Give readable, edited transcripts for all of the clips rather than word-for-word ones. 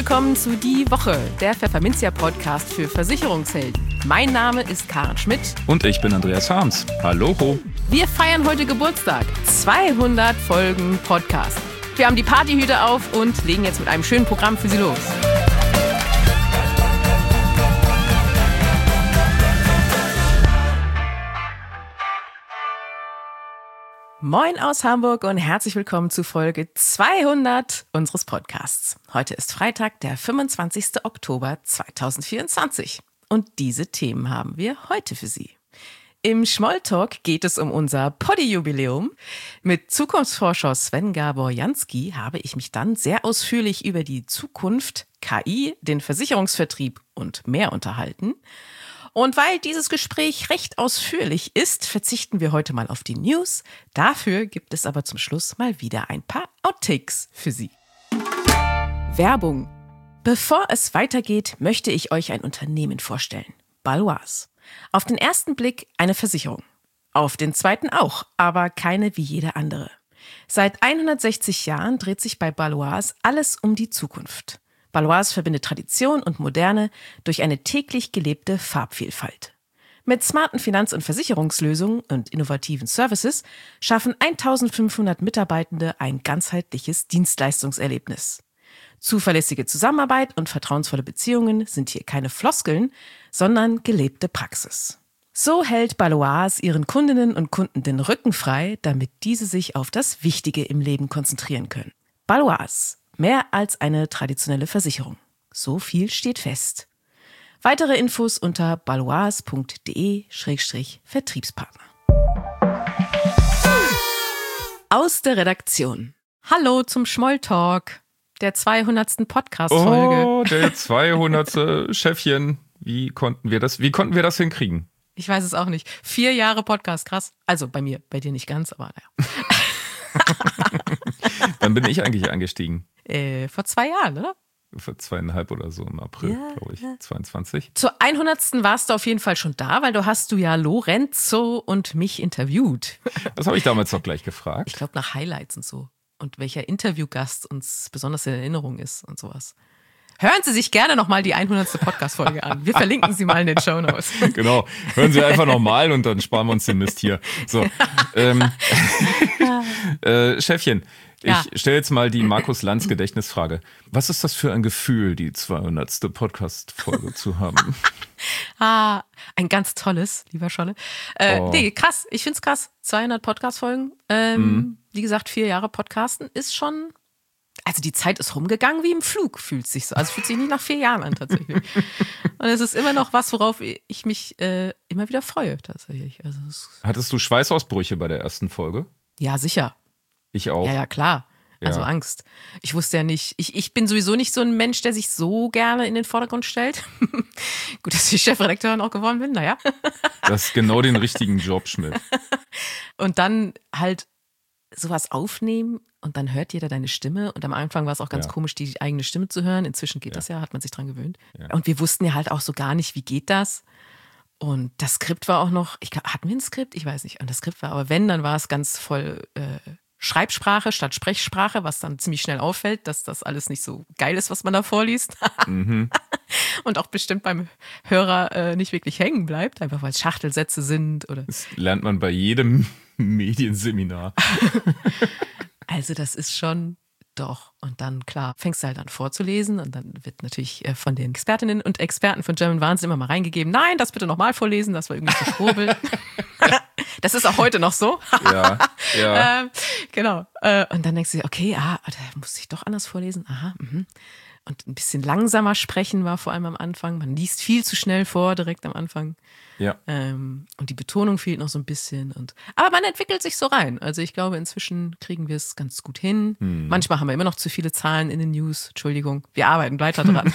willkommen zu Die Woche, der Pfefferminzia-Podcast für Versicherungshelden. Mein Name ist Karen Schmidt. Und ich bin Andreas Harms. Hallo. Wir feiern heute Geburtstag. 200 Folgen Podcast. Wir haben die Partyhüte auf und legen jetzt mit einem schönen Programm für Sie los. Moin aus Hamburg und herzlich willkommen zu Folge 200 unseres Podcasts. Heute ist Freitag, der 25. Oktober 2024 und diese Themen haben wir heute für Sie. Im Schmolltalk geht es um unser Poddy-Jubiläum. Mit Zukunftsforscher Sven Gabor Jansky habe ich mich dann sehr ausführlich über die Zukunft, KI, den Versicherungsvertrieb und mehr unterhalten. Und weil dieses Gespräch recht ausführlich ist, verzichten wir heute mal auf die News. Dafür gibt es aber zum Schluss mal wieder ein paar Outtakes für Sie. Werbung. Bevor es weitergeht, möchte ich euch ein Unternehmen vorstellen. Baloise. Auf den ersten Blick eine Versicherung. Auf den zweiten auch, aber keine wie jede andere. Seit 160 Jahren dreht sich bei Baloise alles um die Zukunft. Baloise verbindet Tradition und Moderne durch eine täglich gelebte Farbvielfalt. Mit smarten Finanz- und Versicherungslösungen und innovativen Services schaffen 1500 Mitarbeitende ein ganzheitliches Dienstleistungserlebnis. Zuverlässige Zusammenarbeit und vertrauensvolle Beziehungen sind hier keine Floskeln, sondern gelebte Praxis. So hält Baloise ihren Kundinnen und Kunden den Rücken frei, damit diese sich auf das Wichtige im Leben konzentrieren können. Baloise. Mehr als eine traditionelle Versicherung. So viel steht fest. Weitere Infos unter baloise.de/Vertriebspartner. Aus der Redaktion. Hallo zum Schmolltalk, der 200. Podcast-Folge. Oh, der 200. Chefchen. Wie konnten wir das hinkriegen? Ich weiß es auch nicht. 4 Jahre Podcast, krass. Also bei mir, bei dir nicht ganz, aber naja. Wann bin ich eigentlich eingestiegen? Vor 2 Jahren, oder? Vor 2,5 oder so im April, glaube ich, 22. Zur 100. warst du auf jeden Fall schon da, weil du hast ja Lorenzo und mich interviewt. Das habe ich damals doch gleich gefragt. Ich glaube nach Highlights und so. Und welcher Interviewgast uns besonders in Erinnerung ist und sowas. Hören Sie sich gerne nochmal die 100. Podcast-Folge an. Wir verlinken sie mal in den Shownotes. Genau, hören Sie einfach nochmal und dann sparen wir uns den Mist hier. So, Chefchen, ich stelle jetzt mal die Markus Lanz Gedächtnisfrage. Was ist das für ein Gefühl, die 200. Podcast-Folge zu haben? Ein ganz tolles, lieber Scholle. Nee, krass, ich find's krass. 200 Podcast-Folgen. Wie gesagt, 4 Jahre Podcasten ist schon... Also die Zeit ist rumgegangen wie im Flug, fühlt sich so. Also fühlt sich nicht nach 4 Jahren an tatsächlich. Und es ist immer noch was, worauf ich mich immer wieder freue tatsächlich. Also Hattest du Schweißausbrüche bei der ersten Folge? Ja, sicher. Ich auch. Ja, klar. Also Angst. Ich wusste ja nicht, ich bin sowieso nicht so ein Mensch, der sich so gerne in den Vordergrund stellt. Gut, dass ich Chefredakteurin auch geworden bin, naja. Das ist genau den richtigen Job, Schmidt. Und dann halt sowas aufnehmen und dann hört jeder deine Stimme und am Anfang war es auch ganz komisch, die eigene Stimme zu hören. Inzwischen geht das ja, hat man sich dran gewöhnt. Ja. Und wir wussten ja halt auch so gar nicht, wie geht das? Und das Skript war auch noch, ich glaub, hatten wir ein Skript? Ich weiß nicht. Und das Skript war, aber wenn, dann war es ganz voll Schreibsprache statt Sprechsprache, was dann ziemlich schnell auffällt, dass das alles nicht so geil ist, was man da vorliest. Und auch bestimmt beim Hörer nicht wirklich hängen bleibt, einfach weil es Schachtelsätze sind. Oder das lernt man bei jedem Medienseminar. Also das ist schon doch. Und dann, klar, fängst du halt an vorzulesen und dann wird natürlich von den Expertinnen und Experten von German Wahnsinn immer mal reingegeben, nein, das bitte nochmal vorlesen, das war irgendwie zu schwurbel. Das ist auch heute noch so. Ja. Genau. Und dann denkst du dir, okay, da muss ich doch anders vorlesen. Aha, Und ein bisschen langsamer sprechen war vor allem am Anfang. Man liest viel zu schnell vor, direkt am Anfang. Ja. Und die Betonung fehlt noch so ein bisschen. Aber man entwickelt sich so rein. Also ich glaube, inzwischen kriegen wir es ganz gut hin. Manchmal haben wir immer noch zu viele Zahlen in den News. Entschuldigung, wir arbeiten weiter dran.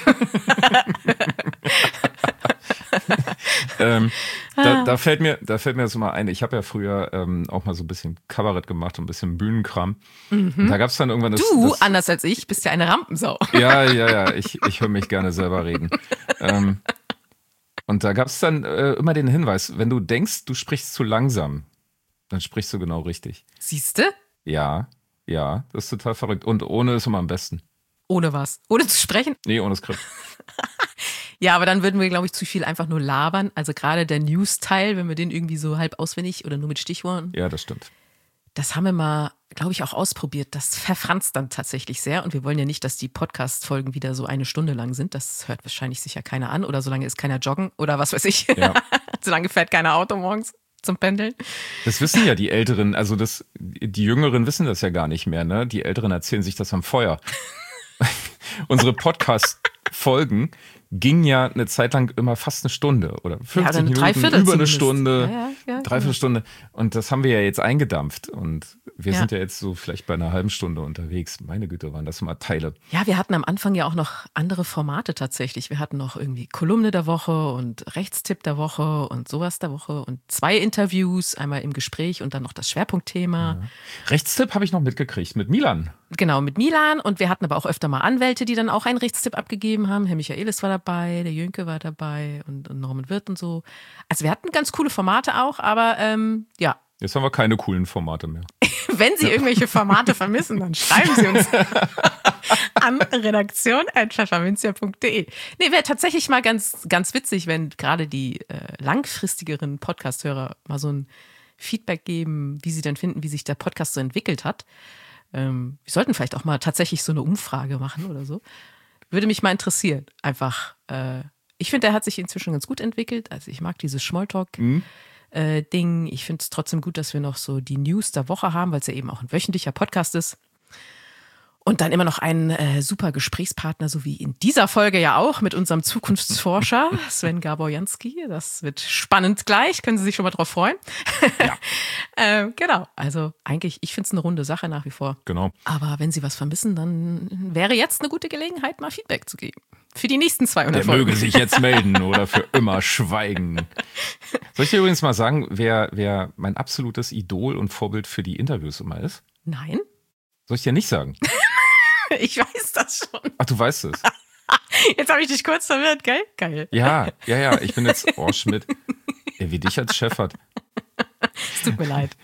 Da fällt mir so mal ein, ich habe ja früher auch mal so ein bisschen Kabarett gemacht und ein bisschen Bühnenkram. Und da gab es dann irgendwann das... Du, anders als ich, bist ja eine Rampensau. Ja, ich höre mich gerne selber reden. Und da gab es dann immer den Hinweis, wenn du denkst, du sprichst zu langsam, dann sprichst du genau richtig. Siehste? Ja, das ist total verrückt. Und ohne ist immer am besten. Ohne was? Ohne zu sprechen? Nee, ohne Skript. Ja, aber dann würden wir, glaube ich, zu viel einfach nur labern. Also gerade der News-Teil, wenn wir den irgendwie so halb auswendig oder nur mit Stichworten. Ja, das stimmt. Das haben wir mal, glaube ich, auch ausprobiert. Das verfranst dann tatsächlich sehr. Und wir wollen ja nicht, dass die Podcast-Folgen wieder so 1 Stunde lang sind. Das hört wahrscheinlich sicher keiner an. Oder solange ist keiner joggen oder was weiß ich. Ja. Solange fährt keiner Auto morgens zum Pendeln. Das wissen ja die Älteren, also die Jüngeren wissen das ja gar nicht mehr, ne? Die Älteren erzählen sich das am Feuer. Unsere Podcast-Folgen gingen ja eine Zeit lang immer fast 1 Stunde oder 50 Minuten, über zumindest. eine Stunde, Ja, Dreiviertelstunde. Und das haben wir ja jetzt eingedampft. Und wir sind ja jetzt so vielleicht bei einer halben Stunde unterwegs. Meine Güte, waren das mal Teile. Ja, wir hatten am Anfang ja auch noch andere Formate tatsächlich. Wir hatten noch irgendwie Kolumne der Woche und Rechtstipp der Woche und sowas der Woche und 2 Interviews, einmal im Gespräch und dann noch das Schwerpunktthema. Ja. Rechtstipp habe ich noch mitgekriegt mit Milan. Genau, mit Milan. Und wir hatten aber auch öfter mal Anwälte, die dann auch einen Rechtstipp abgegeben haben. Herr Michaelis war dabei, der Jönke war dabei und Norman Wirth und so. Also wir hatten ganz coole Formate auch, aber ja. Jetzt haben wir keine coolen Formate mehr. Wenn Sie irgendwelche Formate vermissen, dann schreiben Sie uns an redaktion@pfefferminzia.de. Nee, wäre tatsächlich mal ganz, ganz witzig, wenn gerade die langfristigeren Podcast-Hörer mal so ein Feedback geben, wie sie denn finden, wie sich der Podcast so entwickelt hat. Wir sollten vielleicht auch mal tatsächlich so eine Umfrage machen oder so. Würde mich mal interessieren. Einfach, ich finde, der hat sich inzwischen ganz gut entwickelt. Also ich mag dieses Smalltalk-Ding. Ich finde es trotzdem gut, dass wir noch so die News der Woche haben, weil es ja eben auch ein wöchentlicher Podcast ist. Und dann immer noch einen super Gesprächspartner, so wie in dieser Folge ja auch mit unserem Zukunftsforscher Sven Gaborjanski. Das wird spannend gleich, können Sie sich schon mal drauf freuen. Ja. Genau, also eigentlich, ich finde es eine runde Sache nach wie vor. Genau. Aber wenn Sie was vermissen, dann wäre jetzt eine gute Gelegenheit, mal Feedback zu geben. Für die nächsten 200 Der Folgen. möge sich jetzt melden oder für immer schweigen. Soll ich dir übrigens mal sagen, wer mein absolutes Idol und Vorbild für die Interviews immer ist? Nein? Soll ich dir nicht sagen? Ich weiß das schon. Ach, du weißt es. Jetzt habe ich dich kurz verwirrt, gell? Geil. Ja. Ich bin jetzt Schmidt. Wie dich als Chef hat. Es tut mir leid.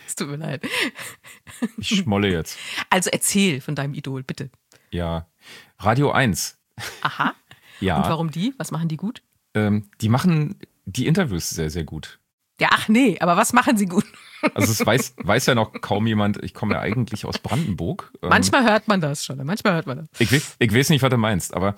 Ich schmolle jetzt. Also erzähl von deinem Idol, bitte. Ja. Radio 1. Aha. Ja. Und warum die? Was machen die gut? Die machen die Interviews sehr, sehr gut. Ja, ach nee, aber was machen sie gut? Also es weiß ja noch kaum jemand, ich komme ja eigentlich aus Brandenburg. Manchmal hört man das schon, manchmal hört man das. Ich weiß nicht, was du meinst, aber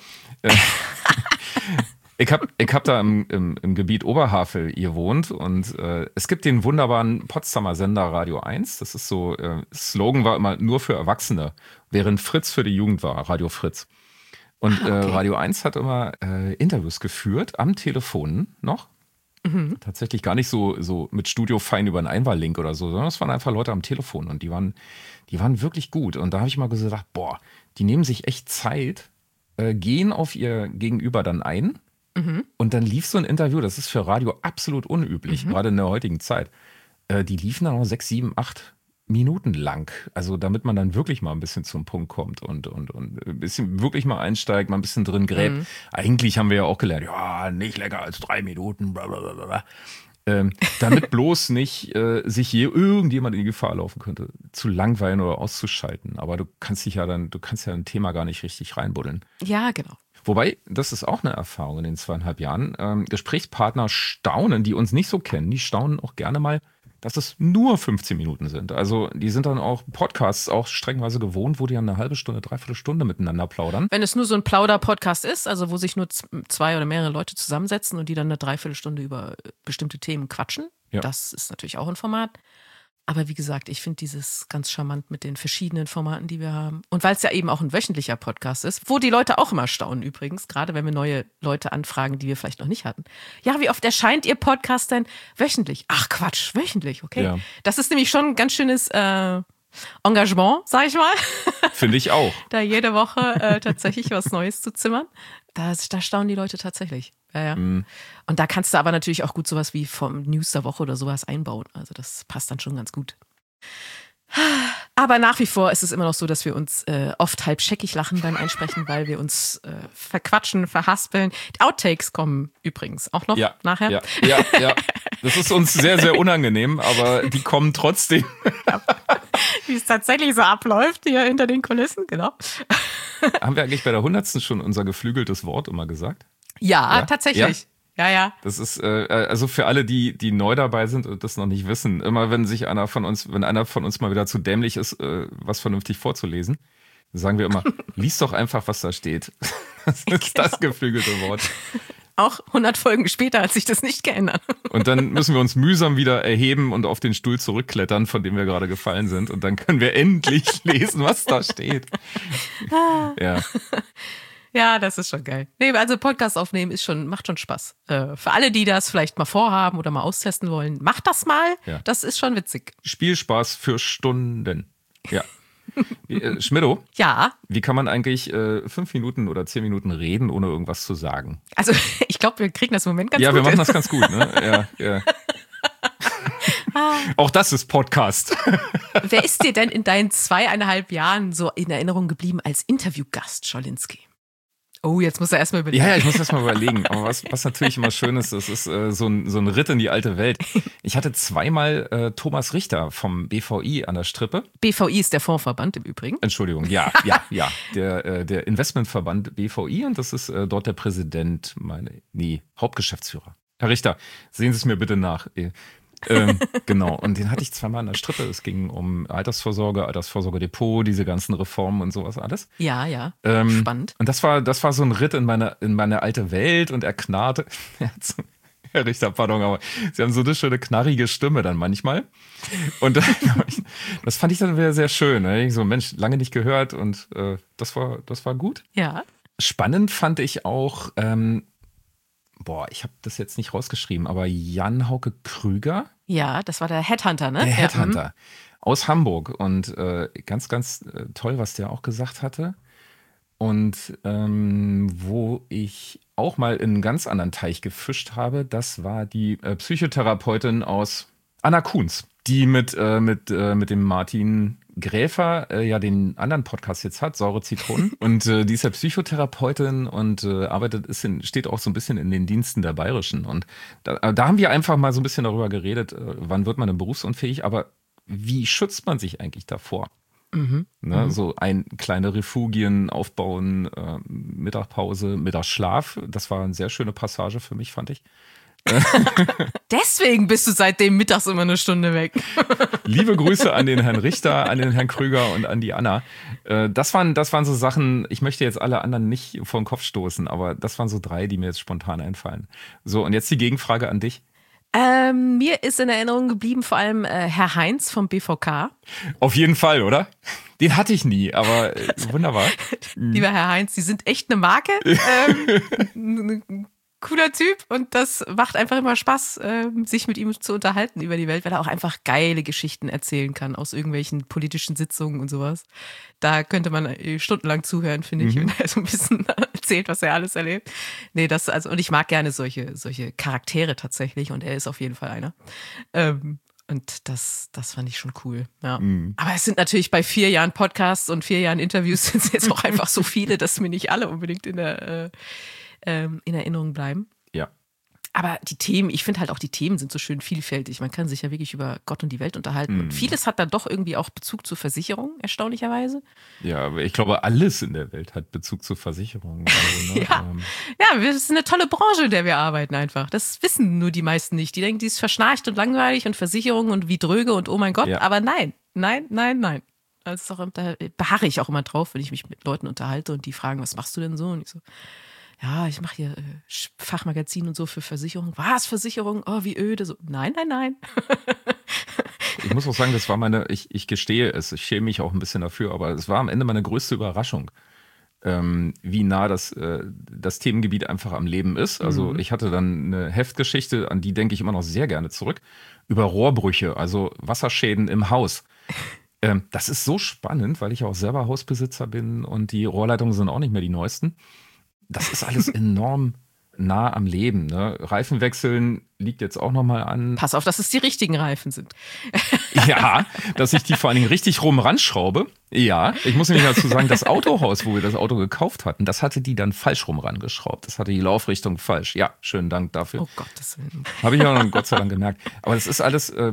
ich hab da im Gebiet Oberhavel gewohnt und es gibt den wunderbaren Potsdamer Sender Radio 1. Das ist so, Slogan war immer nur für Erwachsene, während Fritz für die Jugend war, Radio Fritz. Und okay. Radio 1 hat immer Interviews geführt, am Telefon noch. Mhm. Tatsächlich gar nicht so mit Studio fein über einen Einwahllink oder so, sondern es waren einfach Leute am Telefon und die waren wirklich gut. Und da habe ich mal gesagt, boah, die nehmen sich echt Zeit, gehen auf ihr Gegenüber dann ein und dann lief so ein Interview, das ist für Radio absolut unüblich, gerade in der heutigen Zeit. Die liefen dann auch 6, 7, 8 Minuten lang. Also damit man dann wirklich mal ein bisschen zum Punkt kommt und ein bisschen wirklich mal einsteigt, mal ein bisschen drin gräbt. Eigentlich haben wir ja auch gelernt, ja, nicht länger als 3 Minuten, blablabla. Damit bloß nicht sich hier irgendjemand in die Gefahr laufen könnte, zu langweilen oder auszuschalten. Aber du kannst ja ein Thema gar nicht richtig reinbuddeln. Ja, genau. Wobei, das ist auch eine Erfahrung in den 2,5 Jahren. Gesprächspartner staunen, die uns nicht so kennen, die staunen auch gerne mal, dass es nur 15 Minuten sind. Also die sind dann auch Podcasts auch streckenweise gewohnt, wo die dann eine halbe Stunde, 3/4 Stunde miteinander plaudern. Wenn es nur so ein Plauder-Podcast ist, also wo sich nur 2 oder mehrere Leute zusammensetzen und die dann eine 3/4 Stunde über bestimmte Themen quatschen, das ist natürlich auch ein Format. Aber wie gesagt, ich finde dieses ganz charmant mit den verschiedenen Formaten, die wir haben. Und weil es ja eben auch ein wöchentlicher Podcast ist, wo die Leute auch immer staunen übrigens, gerade wenn wir neue Leute anfragen, die wir vielleicht noch nicht hatten. Ja, wie oft erscheint Ihr Podcast denn wöchentlich? Ach Quatsch, wöchentlich, okay. Ja. Das ist nämlich schon ein ganz schönes Engagement, sag ich mal. Finde ich auch. Da jede Woche tatsächlich was Neues zu zimmern. Da staunen die Leute tatsächlich. Ja. Und da kannst du aber natürlich auch gut sowas wie vom News der Woche oder sowas einbauen. Also das passt dann schon ganz gut. Aber nach wie vor ist es immer noch so, dass wir uns oft halb scheckig lachen beim Einsprechen, weil wir uns verquatschen, verhaspeln. Die Outtakes kommen übrigens auch noch nachher. Ja. Das ist uns sehr, sehr unangenehm, aber die kommen trotzdem. Wie es tatsächlich so abläuft hier hinter den Kulissen, genau. Haben wir eigentlich bei der 100. schon unser geflügeltes Wort immer gesagt? Ja, tatsächlich. Ja. Das ist, also für alle, die neu dabei sind und das noch nicht wissen, immer wenn einer von uns mal wieder zu dämlich ist, was vernünftig vorzulesen, sagen wir immer, lies doch einfach, was da steht. Das ist das geflügelte Wort. Auch 100 Folgen später hat sich das nicht geändert. Und dann müssen wir uns mühsam wieder erheben und auf den Stuhl zurückklettern, von dem wir gerade gefallen sind. Und dann können wir endlich lesen, was da steht. Ja. Ja, das ist schon geil. Nee, also Podcast aufnehmen macht schon Spaß. Für alle, die das vielleicht mal vorhaben oder mal austesten wollen, macht das mal. Ja. Das ist schon witzig. Spielspaß für Stunden. Ja. Schmiddo? Ja? Wie kann man eigentlich 5 Minuten oder 10 Minuten reden, ohne irgendwas zu sagen? Also ich glaube, wir kriegen das im Moment ganz gut. Ja, wir machen das ganz gut, ne? Ja. Auch das ist Podcast. Wer ist dir denn in deinen 2,5 Jahren so in Erinnerung geblieben als Interviewgast, Scholinski? Oh, jetzt muss er erstmal überlegen. Ja, ich muss erstmal überlegen. Aber was natürlich immer schön ist, das ist so ein Ritt in die alte Welt. Ich hatte zweimal Thomas Richter vom BVI an der Strippe. BVI ist der Fondsverband im Übrigen. Entschuldigung, ja. Der Investmentverband BVI und das ist dort der Präsident, Hauptgeschäftsführer. Herr Richter, sehen Sie es mir bitte nach. Genau, und den hatte ich zweimal an der Strippe. Es ging um Altersvorsorgedepot, diese ganzen Reformen und sowas alles. Ja, spannend. Und das war so ein Ritt in meine alte Welt und er knarrte. Herr Richter, pardon, aber Sie haben so eine schöne knarrige Stimme dann manchmal. Und das fand ich dann wieder sehr schön. Ne? Ich so, Mensch, lange nicht gehört und das war gut. Ja. Spannend fand ich auch, ich habe das jetzt nicht rausgeschrieben, aber Jan-Hauke Krüger. Ja, das war der Headhunter, ne? Der Headhunter aus Hamburg. Und ganz, ganz toll, was der auch gesagt hatte. Und wo ich auch mal in einen ganz anderen Teich gefischt habe, das war die Psychotherapeutin aus Anna Kunz, die mit dem Martin Gräfer den anderen Podcast jetzt hat, Saure Zitronen. Und die ist ja Psychotherapeutin und steht auch so ein bisschen in den Diensten der Bayerischen. Und da haben wir einfach mal so ein bisschen darüber geredet, wann wird man denn berufsunfähig, aber wie schützt man sich eigentlich davor? So kleine Refugien aufbauen, Mittagspause, Mittagsschlaf. Das war eine sehr schöne Passage für mich, fand ich. Deswegen bist du seitdem mittags immer eine Stunde weg. Liebe Grüße an den Herrn Richter, an den Herrn Krüger und an die Anna. Das waren so Sachen, ich möchte jetzt alle anderen nicht vor den Kopf stoßen, aber das waren so 3, die mir jetzt spontan einfallen. So, und jetzt die Gegenfrage an dich. Mir ist in Erinnerung geblieben vor allem Herr Heinz vom BVK. Auf jeden Fall, oder? Den hatte ich nie, aber wunderbar. Lieber Herr Heinz, Sie sind echt eine Marke. Cooler Typ und das macht einfach immer Spaß, sich mit ihm zu unterhalten über die Welt, weil er auch einfach geile Geschichten erzählen kann aus irgendwelchen politischen Sitzungen und sowas. Da könnte man stundenlang zuhören, finde ich, wenn er so ein bisschen erzählt, was er alles erlebt. Nee, und ich mag gerne solche Charaktere tatsächlich und er ist auf jeden Fall einer. Und das fand ich schon cool. Ja. Aber es sind natürlich bei 4 Jahren Podcasts und 4 Jahren Interviews sind es jetzt auch einfach so viele, dass mir nicht alle unbedingt in Erinnerung bleiben. Ja. Aber ich finde halt auch die Themen sind so schön vielfältig. Man kann sich ja wirklich über Gott und die Welt unterhalten. Und vieles hat dann doch irgendwie auch Bezug zur Versicherung, erstaunlicherweise. Ja, aber ich glaube, alles in der Welt hat Bezug zur Versicherung. Also, ne? Ja, das ist eine tolle Branche, in der wir arbeiten einfach. Das wissen nur die meisten nicht. Die denken, die ist verschnarcht und langweilig und Versicherung und wie dröge und oh mein Gott. Ja. Aber nein. Das ist auch, da beharre ich auch immer drauf, wenn ich mich mit Leuten unterhalte und die fragen, was machst du denn so? Und ich so, ja, ich mache hier Fachmagazin und so für Versicherung. Was, Versicherung? Oh, wie öde. So, nein. Ich muss auch sagen, das war ich gestehe es, ich schäme mich auch ein bisschen dafür, aber es war am Ende meine größte Überraschung, wie nah das Themengebiet einfach am Leben ist. Also ich hatte dann eine Heftgeschichte, an die denke ich immer noch sehr gerne zurück, über Rohrbrüche, also Wasserschäden im Haus. Das ist so spannend, weil ich auch selber Hausbesitzer bin und die Rohrleitungen sind auch nicht mehr die neuesten. Das ist alles enorm nah am Leben. Ne? Reifen wechseln liegt jetzt auch nochmal an. Pass auf, dass es die richtigen Reifen sind. Ja, dass ich die vor allen Dingen richtig rum ranschraube. Ja, ich muss nämlich dazu sagen, das Autohaus, wo wir das Auto gekauft hatten, das hatte die dann falsch rum rangeschraubt. Das hatte die Laufrichtung falsch. Ja, schönen Dank dafür. Oh Gottes Willen. Habe ich auch noch Gott sei Dank gemerkt. Aber das ist alles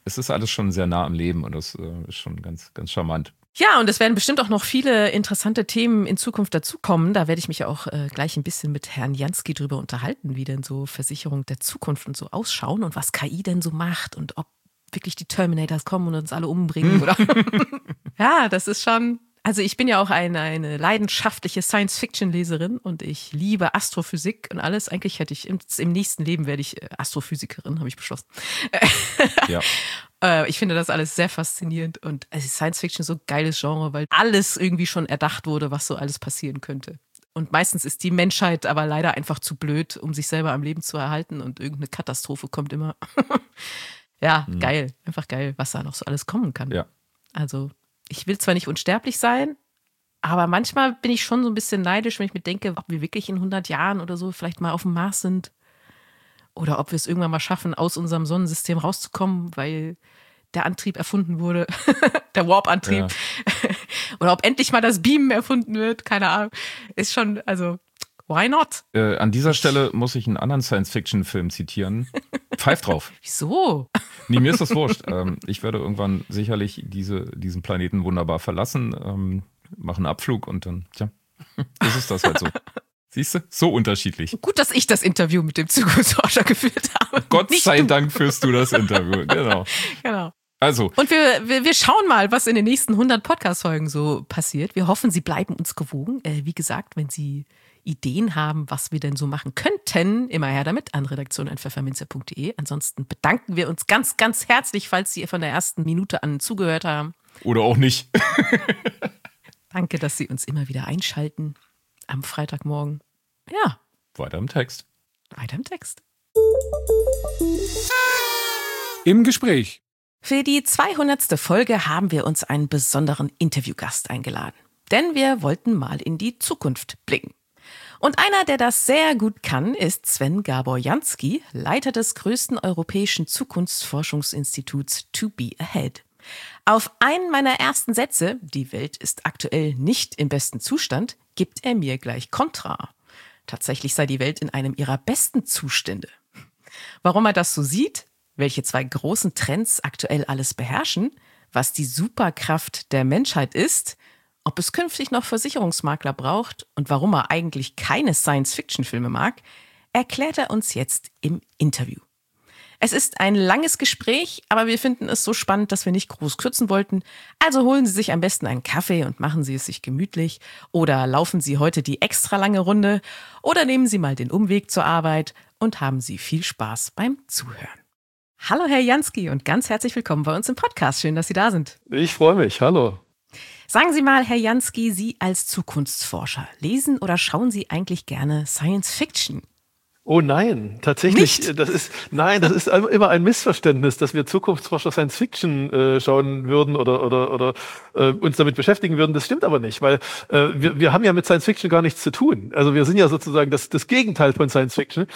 es ist alles schon sehr nah am Leben und das ist schon ganz, ganz charmant. Ja, und es werden bestimmt auch noch viele interessante Themen in Zukunft dazukommen. Da werde ich mich auch gleich ein bisschen mit Herrn Jansky drüber unterhalten, wie denn so Versicherung der Zukunft und so ausschauen und was KI denn so macht und ob wirklich die Terminators kommen und uns alle umbringen. Oder ja, das ist schon... Also ich bin ja auch eine leidenschaftliche Science-Fiction-Leserin und ich liebe Astrophysik und alles. Eigentlich hätte ich im nächsten Leben werde ich Astrophysikerin, habe ich beschlossen. Ja. Ich finde das alles sehr faszinierend und Science-Fiction ist so ein geiles Genre, weil alles irgendwie schon erdacht wurde, was so alles passieren könnte. Und meistens ist die Menschheit aber leider einfach zu blöd, um sich selber am Leben zu erhalten und irgendeine Katastrophe kommt immer. Ja, geil. Einfach geil, was da noch so alles kommen kann. Ja. Also ich will zwar nicht unsterblich sein, aber manchmal bin ich schon so ein bisschen neidisch, wenn ich mir denke, ob wir wirklich in 100 Jahren oder so vielleicht mal auf dem Mars sind oder ob wir es irgendwann mal schaffen, aus unserem Sonnensystem rauszukommen, weil der Antrieb erfunden wurde, der Warp-Antrieb. Ja. Oder ob endlich mal das Beamen erfunden wird, keine Ahnung. Ist schon, also, why not? An dieser Stelle muss ich einen anderen Science-Fiction-Film zitieren. Pfeif drauf. Wieso? Nee, mir ist das wurscht. Ich werde irgendwann sicherlich diesen Planeten wunderbar verlassen, mache einen Abflug und dann, ist das halt so. Siehst du? So unterschiedlich. Gut, dass ich das Interview mit dem Zukunftsforscher geführt habe. Gott sei Dank führst du das Interview. Genau. Also. Und wir schauen mal, was in den nächsten 100 Podcast-Folgen so passiert. Wir hoffen, Sie bleiben uns gewogen. Wie gesagt, wenn Sie Ideen haben, was wir denn so machen könnten, immer her damit an redaktion@pfefferminzia.de. Ansonsten bedanken wir uns ganz, ganz herzlich, falls Sie von der ersten Minute an zugehört haben. Oder auch nicht. Danke, dass Sie uns immer wieder einschalten am Freitagmorgen. Ja. Weiter im Text. Im Gespräch. Für die 200. Folge haben wir uns einen besonderen Interviewgast eingeladen. Denn wir wollten mal in die Zukunft blicken. Und einer, der das sehr gut kann, ist Sven Gabor Jansky, Leiter des größten europäischen Zukunftsforschungsinstituts To Be Ahead. Auf einen meiner ersten Sätze, die Welt ist aktuell nicht im besten Zustand, gibt er mir gleich Kontra. Tatsächlich sei die Welt in einem ihrer besten Zustände. Warum er das so sieht, welche zwei großen Trends aktuell alles beherrschen, was die Superkraft der Menschheit ist, ob es künftig noch Versicherungsmakler braucht und warum er eigentlich keine Science-Fiction-Filme mag, erklärt er uns jetzt im Interview. Es ist ein langes Gespräch, aber wir finden es so spannend, dass wir nicht groß kürzen wollten. Also holen Sie sich am besten einen Kaffee und machen Sie es sich gemütlich oder laufen Sie heute die extra lange Runde oder nehmen Sie mal den Umweg zur Arbeit und haben Sie viel Spaß beim Zuhören. Hallo Herr Jansky und ganz herzlich willkommen bei uns im Podcast. Schön, dass Sie da sind. Ich freue mich. Hallo. Sagen Sie mal, Herr Jansky, Sie als Zukunftsforscher, lesen oder schauen Sie eigentlich gerne Science Fiction? Oh nein, tatsächlich, Nicht? das ist immer ein Missverständnis, dass wir Zukunftsforscher Science Fiction schauen würden oder uns damit beschäftigen würden. Das stimmt aber nicht, weil wir haben ja mit Science Fiction gar nichts zu tun. Also wir sind ja sozusagen das Gegenteil von Science Fiction.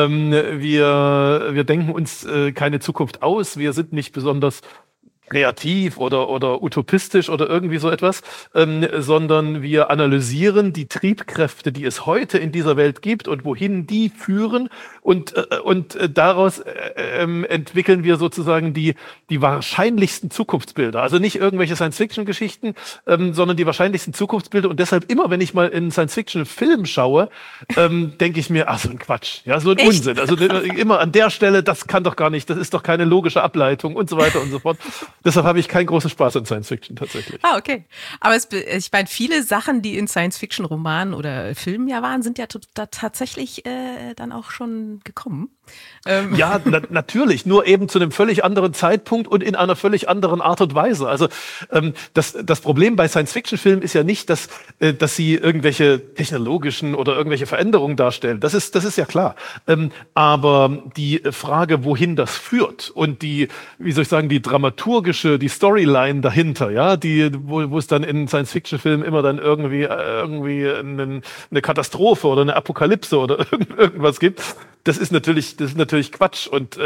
Wir denken uns keine Zukunft aus, wir sind nicht besonders kreativ oder utopistisch oder irgendwie so etwas, sondern wir analysieren die Triebkräfte, die es heute in dieser Welt gibt und wohin die führen und daraus entwickeln wir sozusagen die wahrscheinlichsten Zukunftsbilder. Also nicht irgendwelche Science-Fiction-Geschichten, sondern die wahrscheinlichsten Zukunftsbilder und deshalb immer, wenn ich mal in einen Science-Fiction-Film schaue, denke ich mir, ach so ein Quatsch, ja, so ein Echt? Unsinn. Also immer an der Stelle, das kann doch gar nicht, das ist doch keine logische Ableitung und so weiter und so fort. Deshalb habe ich keinen großen Spaß an Science-Fiction tatsächlich. Ah, okay. Aber ich meine, viele Sachen, die in Science-Fiction-Romanen oder Filmen ja waren, sind ja da tatsächlich dann auch schon gekommen. Ja, natürlich, nur eben zu einem völlig anderen Zeitpunkt und in einer völlig anderen Art und Weise. Also das Problem bei Science-Fiction-Filmen ist ja nicht, dass sie irgendwelche technologischen oder irgendwelche Veränderungen darstellen. Das ist ja klar. Aber die Frage, wohin das führt und die dramaturgische, die Storyline dahinter, ja, wo es dann in Science-Fiction-Filmen immer dann irgendwie eine Katastrophe oder eine Apokalypse oder irgendwas gibt, das ist natürlich Quatsch und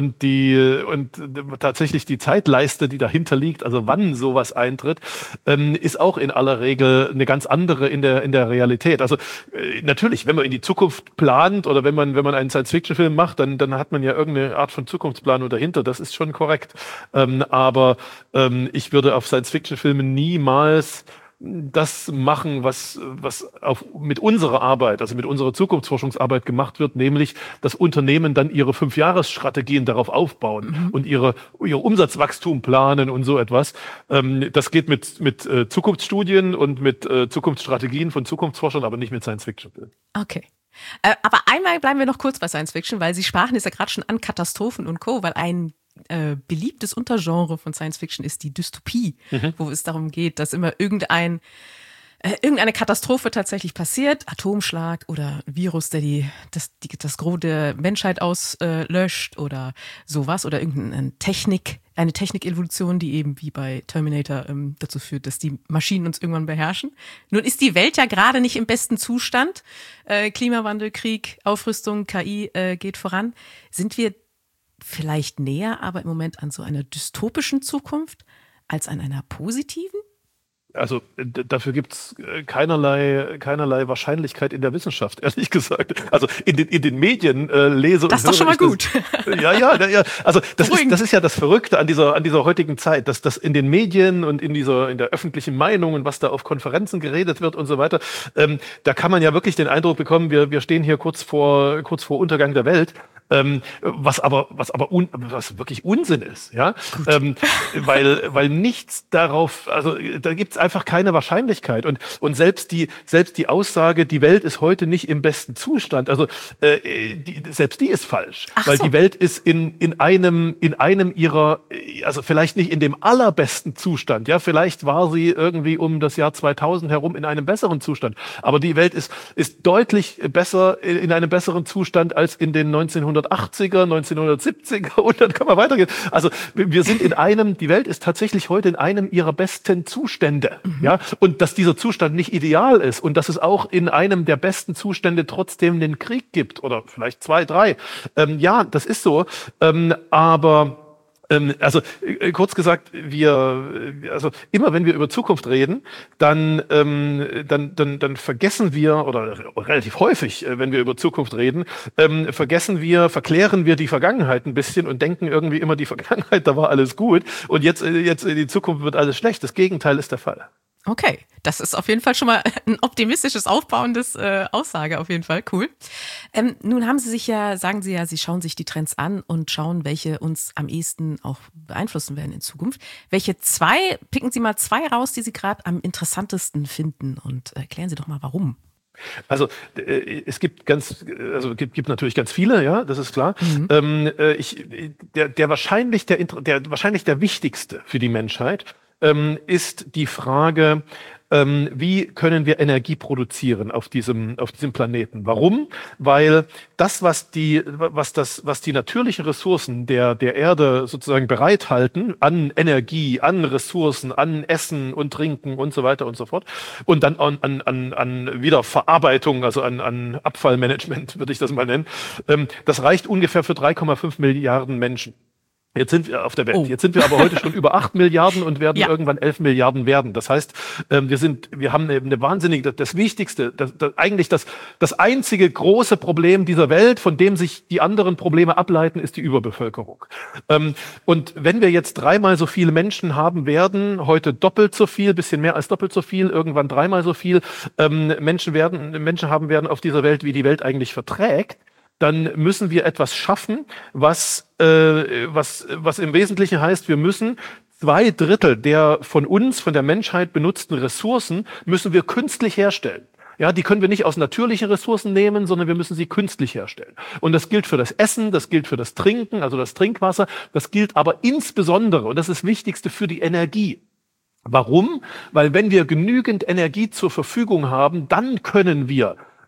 tatsächlich die Zeitleiste, die dahinter liegt, also wann sowas eintritt, ist auch in aller Regel eine ganz andere in der Realität. Also natürlich, wenn man in die Zukunft plant oder wenn man einen Science-Fiction-Film macht, dann hat man ja irgendeine Art von Zukunftsplanung dahinter. Das ist schon korrekt. Aber ich würde auf Science-Fiction-Filmen niemals das machen, was mit unserer Arbeit, also mit unserer Zukunftsforschungsarbeit gemacht wird, nämlich dass Unternehmen dann ihre 5-Jahres-Strategien darauf aufbauen und ihr Umsatzwachstum planen und so etwas. Das geht mit Zukunftsstudien und mit Zukunftsstrategien von Zukunftsforschern, aber nicht mit Science-Fiction-Filmen. Okay. Aber einmal bleiben wir noch kurz bei Science-Fiction, weil Sie sprachen es ja gerade schon an Katastrophen und Co., weil ein beliebtes Untergenre von Science-Fiction ist die Dystopie, wo es darum geht, dass immer irgendeine Katastrophe tatsächlich passiert, Atomschlag oder Virus, der das Gros der Menschheit auslöscht oder sowas oder eine Technikevolution, die eben wie bei Terminator dazu führt, dass die Maschinen uns irgendwann beherrschen. Nun ist die Welt ja gerade nicht im besten Zustand. Klimawandel, Krieg, Aufrüstung, KI geht voran. Sind wir vielleicht näher, aber im Moment an so einer dystopischen Zukunft als an einer positiven? Also dafür gibt's keinerlei Wahrscheinlichkeit in der Wissenschaft, ehrlich gesagt. Also in den Medien lese und das ist doch schon mal gut. Ja. Also das ist ja das Verrückte an dieser heutigen Zeit, dass das in den Medien und in der öffentlichen Meinung und was da auf Konferenzen geredet wird und so weiter, da kann man ja wirklich den Eindruck bekommen, wir stehen hier kurz vor Untergang der Welt. Was wirklich Unsinn ist, ja, weil nichts darauf, also da gibt's einfach keine Wahrscheinlichkeit und selbst die Aussage, die Welt ist heute nicht im besten Zustand, also selbst die ist falsch, weil die Welt ist in einem ihrer, also vielleicht nicht in dem allerbesten Zustand, ja, vielleicht war sie irgendwie um das Jahr 2000 herum in einem besseren Zustand, aber die Welt ist deutlich besser in einem besseren Zustand als in den 1980er, 1970er und dann kann man weitergehen. Also wir sind die Welt ist tatsächlich heute in einem ihrer besten Zustände. Ja? Und dass dieser Zustand nicht ideal ist und dass es auch in einem der besten Zustände trotzdem den Krieg gibt oder vielleicht 2, 3. Ja, das ist so. Aber kurz gesagt, also immer wenn wir über Zukunft reden, dann vergessen wir, oder relativ häufig, wenn wir über Zukunft reden, verklären wir die Vergangenheit ein bisschen und denken irgendwie immer, die Vergangenheit, da war alles gut und jetzt in die Zukunft wird alles schlecht. Das Gegenteil ist der Fall. Okay, das ist auf jeden Fall schon mal ein optimistisches, aufbauendes Aussage, auf jeden Fall, cool. Nun sagen Sie ja, Sie schauen sich die Trends an und schauen, welche uns am ehesten auch beeinflussen werden in Zukunft. Picken Sie mal 2 raus, die Sie gerade am interessantesten finden und erklären Sie doch mal, warum. Also es gibt natürlich ganz viele, ja, das ist klar. Wahrscheinlich der wichtigste für die Menschheit ist die Frage, wie können wir Energie produzieren auf diesem Planeten? Warum? Weil das, was die natürlichen Ressourcen der Erde sozusagen bereithalten an Energie, an Ressourcen, an Essen und Trinken und so weiter und so fort und dann an Wiederverarbeitung, also an Abfallmanagement, würde ich das mal nennen, das reicht ungefähr für 3,5 Milliarden Menschen. Jetzt sind wir auf der Welt. Oh. Jetzt sind wir aber heute schon über 8 Milliarden und werden irgendwann 11 Milliarden werden. Das heißt, wir haben eine wahnsinnige, das Wichtigste, eigentlich das einzige große Problem dieser Welt, von dem sich die anderen Probleme ableiten, ist die Überbevölkerung. Und wenn wir jetzt 3-mal so viele Menschen haben werden, heute doppelt so viel, bisschen mehr als doppelt so viel, irgendwann 3-mal so viel Menschen haben werden auf dieser Welt, wie die Welt eigentlich verträgt, dann müssen wir etwas schaffen, was im Wesentlichen heißt, wir müssen 2/3 der von der Menschheit benutzten Ressourcen müssen wir künstlich herstellen. Ja, die können wir nicht aus natürlichen Ressourcen nehmen, sondern wir müssen sie künstlich herstellen. Und das gilt für das Essen, das gilt für das Trinken, also das Trinkwasser, das gilt aber insbesondere, und das ist das Wichtigste, für die Energie. Warum? Weil wenn wir genügend Energie zur Verfügung haben, dann können wir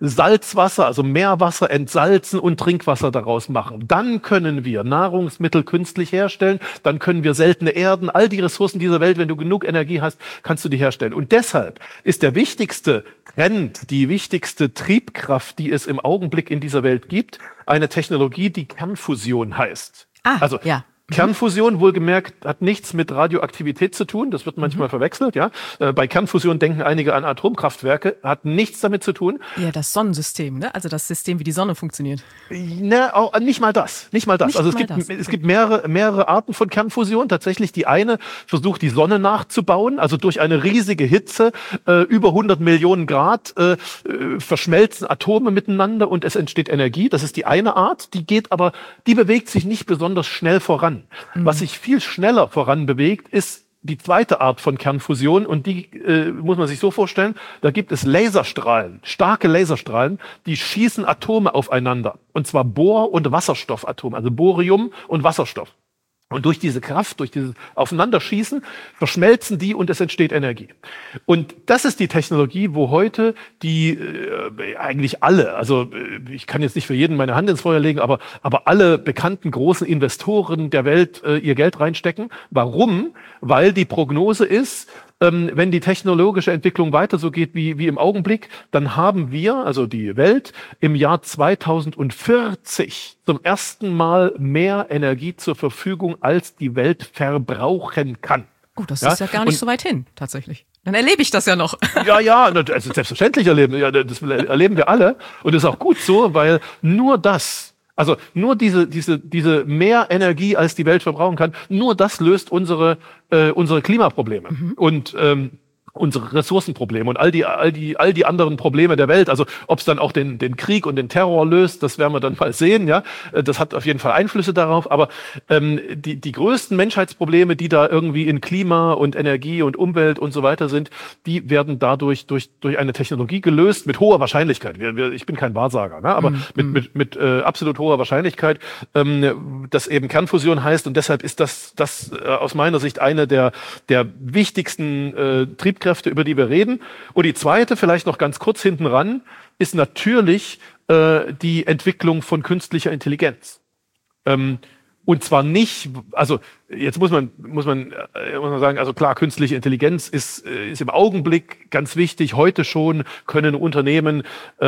Salzwasser, also Meerwasser entsalzen und Trinkwasser daraus machen. Dann können wir Nahrungsmittel künstlich herstellen, dann können wir seltene Erden, all die Ressourcen dieser Welt, wenn du genug Energie hast, kannst du die herstellen. Und deshalb ist der wichtigste Trend, die wichtigste Triebkraft, die es im Augenblick in dieser Welt gibt, eine Technologie, die Kernfusion heißt. Also ja. Kernfusion, wohlgemerkt, hat nichts mit Radioaktivität zu tun. Das wird manchmal verwechselt, ja. Bei Kernfusion denken einige an Atomkraftwerke, hat nichts damit zu tun. Ja, das Sonnensystem, ne? Also das System, wie die Sonne funktioniert. Ne, auch, nicht mal das. Also es gibt mehrere Arten von Kernfusion. Tatsächlich die eine versucht, die Sonne nachzubauen. Also durch eine riesige Hitze, über 100 Millionen Grad, verschmelzen Atome miteinander und es entsteht Energie. Das ist die eine Art. Die bewegt sich nicht besonders schnell voran. Was sich viel schneller voran bewegt, ist die zweite Art von Kernfusion und die muss man sich so vorstellen, da gibt es Laserstrahlen, starke Laserstrahlen, die schießen Atome aufeinander und zwar Bohr- und Wasserstoffatome, also Bohrium und Wasserstoff. Und durch diese Kraft, durch dieses Aufeinanderschießen, verschmelzen die und es entsteht Energie. Und das ist die Technologie, wo heute die eigentlich alle, also ich kann jetzt nicht für jeden meine Hand ins Feuer legen, aber alle bekannten großen Investoren der Welt ihr Geld reinstecken. Warum? Weil die Prognose ist, wenn die technologische Entwicklung weiter so geht wie im Augenblick, dann haben wir, also die Welt, im Jahr 2040 zum ersten Mal mehr Energie zur Verfügung, als die Welt verbrauchen kann. Oh, das ist ja gar nicht so weit hin, tatsächlich. Dann erlebe ich das ja noch. Ja, also selbstverständlich das erleben wir alle. Und das ist auch gut so, weil nur diese mehr Energie, als die Welt verbrauchen kann, nur das löst unsere Klimaprobleme. Und unsere Ressourcenprobleme und all die anderen Probleme der Welt. Also ob es dann auch den Krieg und den Terror löst, das werden wir dann mal sehen. Ja, das hat auf jeden Fall Einflüsse darauf. Aber die größten Menschheitsprobleme, die da irgendwie in Klima und Energie und Umwelt und so weiter sind, die werden dadurch durch eine Technologie gelöst mit hoher Wahrscheinlichkeit. Ich bin kein Wahrsager, ne? Aber mit absolut hoher Wahrscheinlichkeit, dass eben Kernfusion heißt. Und deshalb ist das aus meiner Sicht eine der wichtigsten Triebkräfte, über die wir reden. Und die zweite, vielleicht noch ganz kurz hinten ran, ist natürlich die Entwicklung von künstlicher Intelligenz. Und zwar nicht, also jetzt muss man sagen, also klar, künstliche Intelligenz ist im Augenblick ganz wichtig. Heute schon können Unternehmen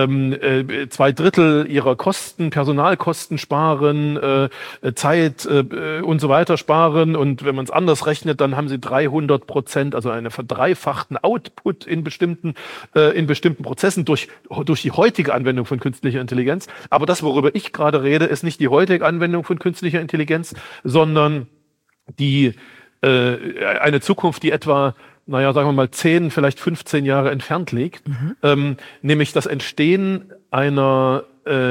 2/3 ihrer Kosten, Personalkosten sparen, Zeit und so weiter sparen. Und wenn man es anders rechnet, dann haben sie 300%, also einen verdreifachten Output in bestimmten Prozessen durch die heutige Anwendung von künstlicher Intelligenz. Aber das, worüber ich gerade rede, ist nicht die heutige Anwendung von künstlicher Intelligenz, sondern eine Zukunft, die etwa, sagen wir mal 10, vielleicht 15 Jahre entfernt liegt, nämlich das Entstehen einer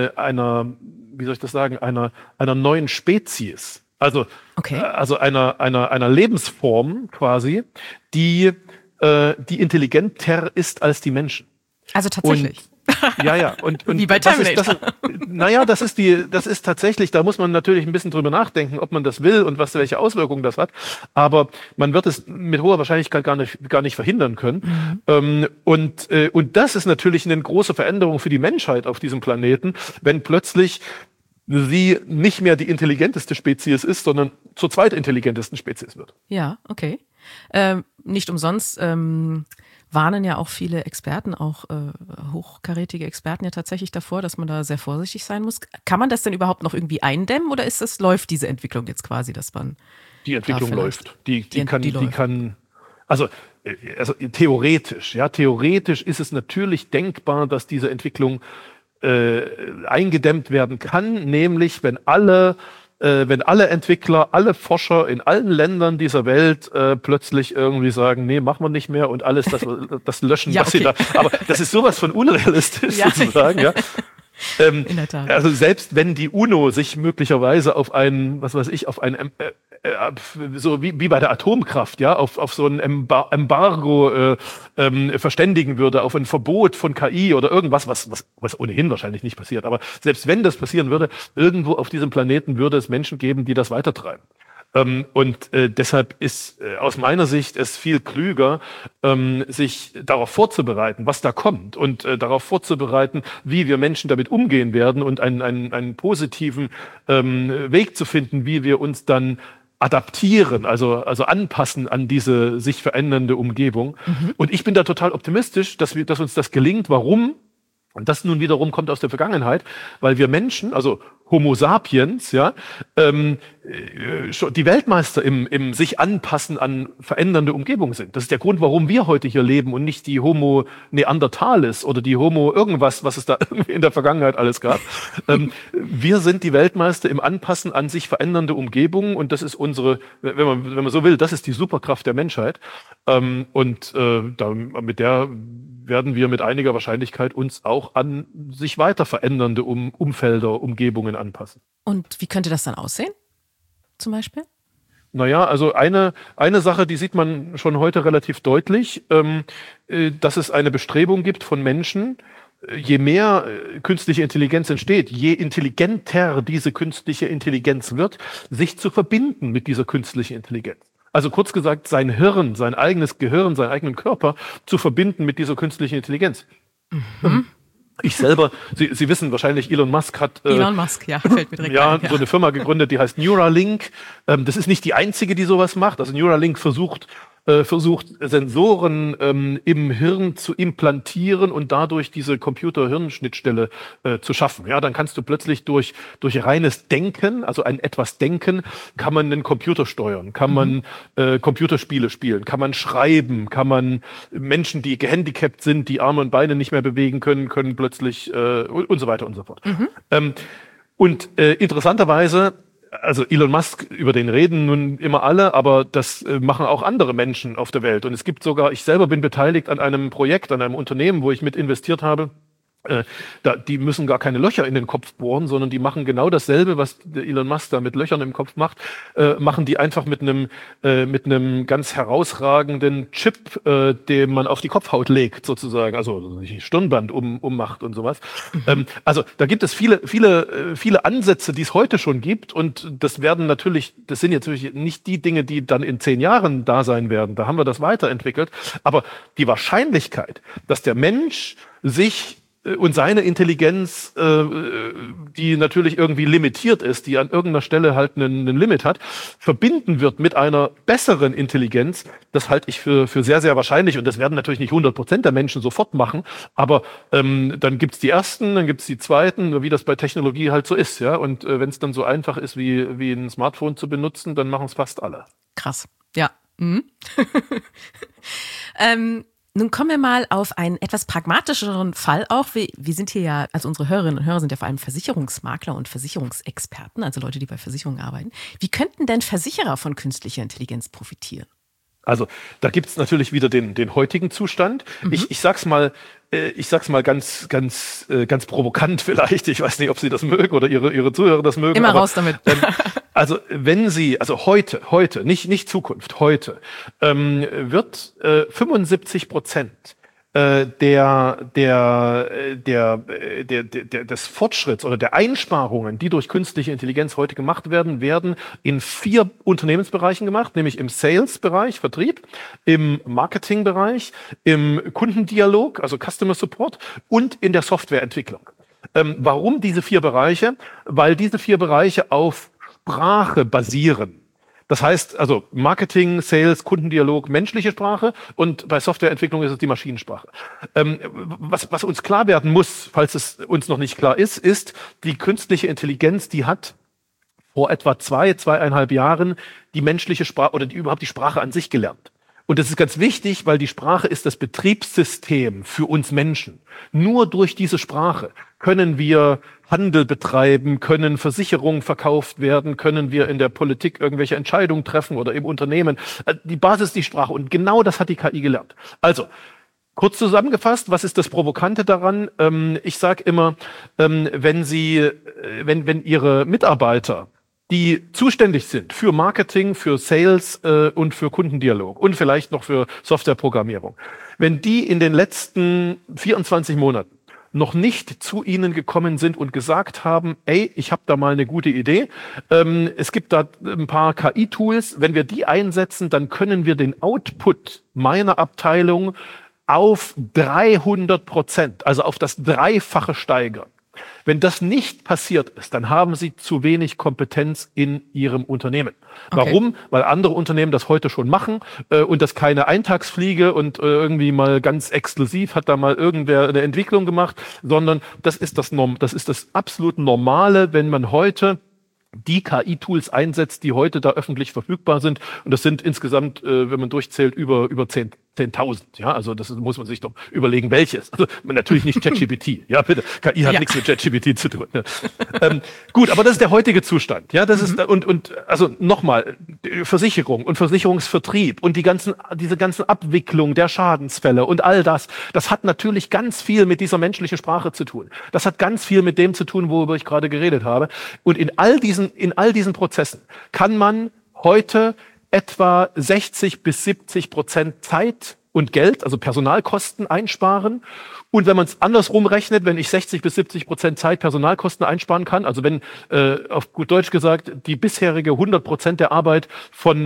neuen Spezies. Also einer Lebensform quasi, die intelligenter ist als die Menschen. Also tatsächlich. Und wie bei Terminator. Das ist tatsächlich, da muss man natürlich ein bisschen drüber nachdenken, ob man das will und welche Auswirkungen das hat. Aber man wird es mit hoher Wahrscheinlichkeit gar nicht verhindern können. Und das ist natürlich eine große Veränderung für die Menschheit auf diesem Planeten, wenn plötzlich sie nicht mehr die intelligenteste Spezies ist, sondern zur zweitintelligentesten Spezies wird. Ja, okay. Nicht umsonst warnen ja auch viele Experten, auch hochkarätige Experten ja tatsächlich davor, dass man da sehr vorsichtig sein muss. Kann man das denn überhaupt noch irgendwie eindämmen oder läuft diese Entwicklung jetzt quasi, dass man... Die Entwicklung läuft. Die kann, also theoretisch ist es natürlich denkbar, dass diese Entwicklung eingedämmt werden kann, nämlich wenn alle Entwickler, alle Forscher in allen Ländern dieser Welt plötzlich irgendwie sagen, nee, machen wir nicht mehr und alles das löschen, was sie da. Aber das ist sowas von unrealistisch sozusagen, ja. In der Tat. Also selbst wenn die UNO sich möglicherweise auf so wie bei der Atomkraft, ja, auf so ein Embargo verständigen würde, auf ein Verbot von KI oder irgendwas, was ohnehin wahrscheinlich nicht passiert. Aber selbst wenn das passieren würde, irgendwo auf diesem Planeten würde es Menschen geben, die das weitertreiben. Deshalb ist aus meiner Sicht es viel klüger, sich darauf vorzubereiten, was da kommt und darauf vorzubereiten, wie wir Menschen damit umgehen werden und einen positiven Weg zu finden, wie wir uns dann adaptieren, also anpassen an diese sich verändernde Umgebung. Und ich bin da total optimistisch, dass uns das gelingt. Warum? Und das nun wiederum kommt aus der Vergangenheit, weil wir Menschen, also Homo sapiens, ja, die Weltmeister im sich anpassen an verändernde Umgebungen sind. Das ist der Grund, warum wir heute hier leben und nicht die Homo neanderthalis oder die Homo irgendwas, was es da irgendwie in der Vergangenheit alles gab. Wir sind die Weltmeister im Anpassen an sich verändernde Umgebungen und das ist unsere, wenn man so will, das ist die Superkraft der Menschheit. Mit der werden wir mit einiger Wahrscheinlichkeit uns auch an sich weiter verändernde Umfelder, Umgebungen anpassen. Und wie könnte das dann aussehen, zum Beispiel? Naja, also eine Sache, die sieht man schon heute relativ deutlich, dass es eine Bestrebung gibt von Menschen, je mehr künstliche Intelligenz entsteht, je intelligenter diese künstliche Intelligenz wird, sich zu verbinden mit dieser künstlichen Intelligenz. Also kurz gesagt, sein Hirn, sein eigenes Gehirn, seinen eigenen Körper zu verbinden mit dieser künstlichen Intelligenz. Ich selber, Sie wissen wahrscheinlich, Elon Musk hat fällt mir direkt ein, so eine Firma gegründet, die heißt Neuralink. Das ist nicht die einzige, die sowas macht. Also Neuralink versucht Sensoren im Hirn zu implantieren und dadurch diese Computer-Hirn-Schnittstelle zu schaffen. Ja, dann kannst du plötzlich durch reines Denken, also ein etwas Denken, kann man einen Computer steuern, kann man Computerspiele spielen, kann man schreiben, kann man Menschen, die gehandicapt sind, die Arme und Beine nicht mehr bewegen können plötzlich und so weiter und so fort. Interessanterweise, also Elon Musk, über den reden nun immer alle, aber das machen auch andere Menschen auf der Welt. Und es gibt sogar, ich selber bin beteiligt an einem Projekt, an einem Unternehmen, wo ich mit investiert habe. Die müssen gar keine Löcher in den Kopf bohren, sondern die machen genau dasselbe, was der Elon Musk da mit Löchern im Kopf macht, machen die einfach mit einem ganz herausragenden Chip, den man auf die Kopfhaut legt, sozusagen, also Stirnband ummacht und sowas. Also da gibt es viele Ansätze, die es heute schon gibt, und das sind jetzt natürlich nicht die Dinge, die dann in 10 Jahren da sein werden. Da haben wir das weiterentwickelt. Aber die Wahrscheinlichkeit, dass der Mensch sich und seine Intelligenz, die natürlich irgendwie limitiert ist, die an irgendeiner Stelle halt einen Limit hat, verbinden wird mit einer besseren Intelligenz, das halte ich für sehr, sehr wahrscheinlich. Und das werden natürlich nicht 100% der Menschen sofort machen, aber dann gibt's die Ersten, dann gibt's die Zweiten, wie das bei Technologie halt so ist. Ja. Und wenn es dann so einfach ist, wie ein Smartphone zu benutzen, dann machen es fast alle. Krass, ja. Nun kommen wir mal auf einen etwas pragmatischeren Fall auch. Wir sind hier ja, also unsere Hörerinnen und Hörer sind ja vor allem Versicherungsmakler und Versicherungsexperten, also Leute, die bei Versicherungen arbeiten. Wie könnten denn Versicherer von künstlicher Intelligenz profitieren? Also da gibt's natürlich wieder den heutigen Zustand. Ich sag's mal ganz provokant vielleicht. Ich weiß nicht, ob Sie das mögen oder Ihre Zuhörer das mögen. Immer raus damit. Also wenn Sie, also heute, nicht Zukunft, heute, wird 75% des Fortschritts oder der Einsparungen, die durch künstliche Intelligenz heute gemacht werden in 4 Unternehmensbereichen gemacht, nämlich im Sales-Bereich, Vertrieb, im Marketing-Bereich, im Kundendialog, also Customer Support, und in der Softwareentwicklung. Warum diese 4 Bereiche? Weil diese 4 Bereiche auf Sprache basieren. Das heißt, also Marketing, Sales, Kundendialog, menschliche Sprache, und bei Softwareentwicklung ist es die Maschinensprache. Was uns klar werden muss, falls es uns noch nicht klar ist, die künstliche Intelligenz, die hat vor etwa 2,5 Jahren die menschliche Sprache oder überhaupt die Sprache an sich gelernt. Und das ist ganz wichtig, weil die Sprache ist das Betriebssystem für uns Menschen. Nur durch diese Sprache können wir Handel betreiben, können Versicherungen verkauft werden, können wir in der Politik irgendwelche Entscheidungen treffen oder im Unternehmen. Die Basis ist die Sprache, und genau das hat die KI gelernt. Also, kurz zusammengefasst, was ist das Provokante daran? Ich sage immer, wenn Ihre Mitarbeiter, die zuständig sind für Marketing, für Sales und für Kundendialog und vielleicht noch für Softwareprogrammierung, wenn die in den letzten 24 Monaten noch nicht zu Ihnen gekommen sind und gesagt haben, ey, ich habe da mal eine gute Idee. Es gibt da ein paar KI-Tools. Wenn wir die einsetzen, dann können wir den Output meiner Abteilung auf 300%, also auf das Dreifache steigern. Wenn das nicht passiert ist, dann haben Sie zu wenig Kompetenz in Ihrem Unternehmen. Okay. Warum? Weil andere Unternehmen das heute schon machen und das keine Eintagsfliege und irgendwie mal ganz exklusiv hat da mal irgendwer eine Entwicklung gemacht, sondern das ist das absolut Normale, wenn man heute die KI-Tools einsetzt, die heute da öffentlich verfügbar sind. Und das sind insgesamt, wenn man durchzählt, über 10.000. Ja, also das muss man sich doch überlegen, welches. Also natürlich nicht ChatGPT. Ja, bitte. KI hat nichts mit ChatGPT zu tun. Ja. Gut, aber das ist der heutige Zustand. Ja, das ist und also nochmal Versicherung und Versicherungsvertrieb und diese ganzen Abwicklung der Schadensfälle und all das. Das hat natürlich ganz viel mit dieser menschlichen Sprache zu tun. Das hat ganz viel mit dem zu tun, worüber ich gerade geredet habe. Und in all diesen Prozessen kann man heute etwa 60-70% Zeit und Geld, also Personalkosten einsparen. Und wenn man es andersrum rechnet, wenn ich 60-70% Zeit Personalkosten einsparen kann, also wenn, auf gut Deutsch gesagt, die bisherige 100% der Arbeit von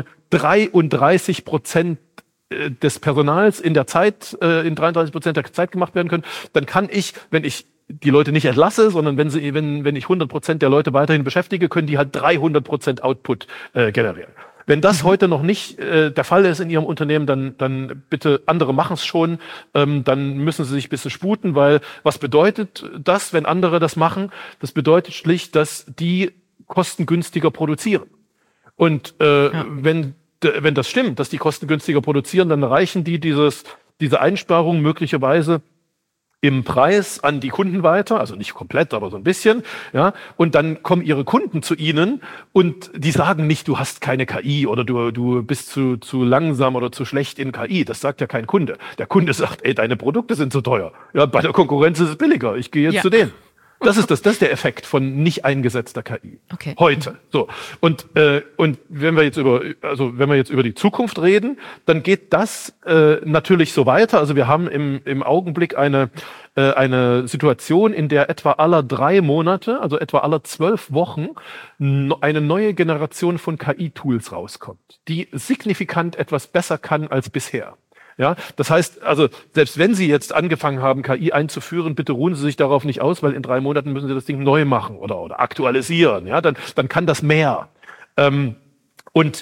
33% des Personals in der Zeit, in 33% der Zeit gemacht werden können, dann kann ich, wenn ich die Leute nicht entlasse, sondern wenn ich 100% der Leute weiterhin beschäftige, können die halt 300% Output generieren. Wenn das heute noch nicht der Fall ist in Ihrem Unternehmen, dann bitte, andere machen es schon, dann müssen Sie sich ein bisschen sputen, weil was bedeutet das, wenn andere das machen? Das bedeutet schlicht, dass die kostengünstiger produzieren. Und wenn das stimmt, dass die kostengünstiger produzieren, dann reichen die diese Einsparung möglicherweise im Preis an die Kunden weiter, also nicht komplett, aber so ein bisschen, ja, und dann kommen ihre Kunden zu ihnen und die sagen nicht, du hast keine KI oder du bist zu langsam oder zu schlecht in KI, das sagt ja kein Kunde. Der Kunde sagt, ey, deine Produkte sind zu teuer. Ja, bei der Konkurrenz ist es billiger, ich gehe jetzt zu denen. Das ist der Effekt von nicht eingesetzter KI. Okay. Heute. So. Und wenn wir jetzt über die Zukunft reden, dann geht das natürlich so weiter. Also wir haben im Augenblick eine Situation, in der etwa aller 3 Monate, also etwa aller 12 Wochen, eine neue Generation von KI-Tools rauskommt, die signifikant etwas besser kann als bisher. Ja, das heißt, also selbst wenn Sie jetzt angefangen haben, KI einzuführen, bitte ruhen Sie sich darauf nicht aus, weil in 3 Monaten müssen Sie das Ding neu machen oder aktualisieren. Ja, dann kann das mehr. Und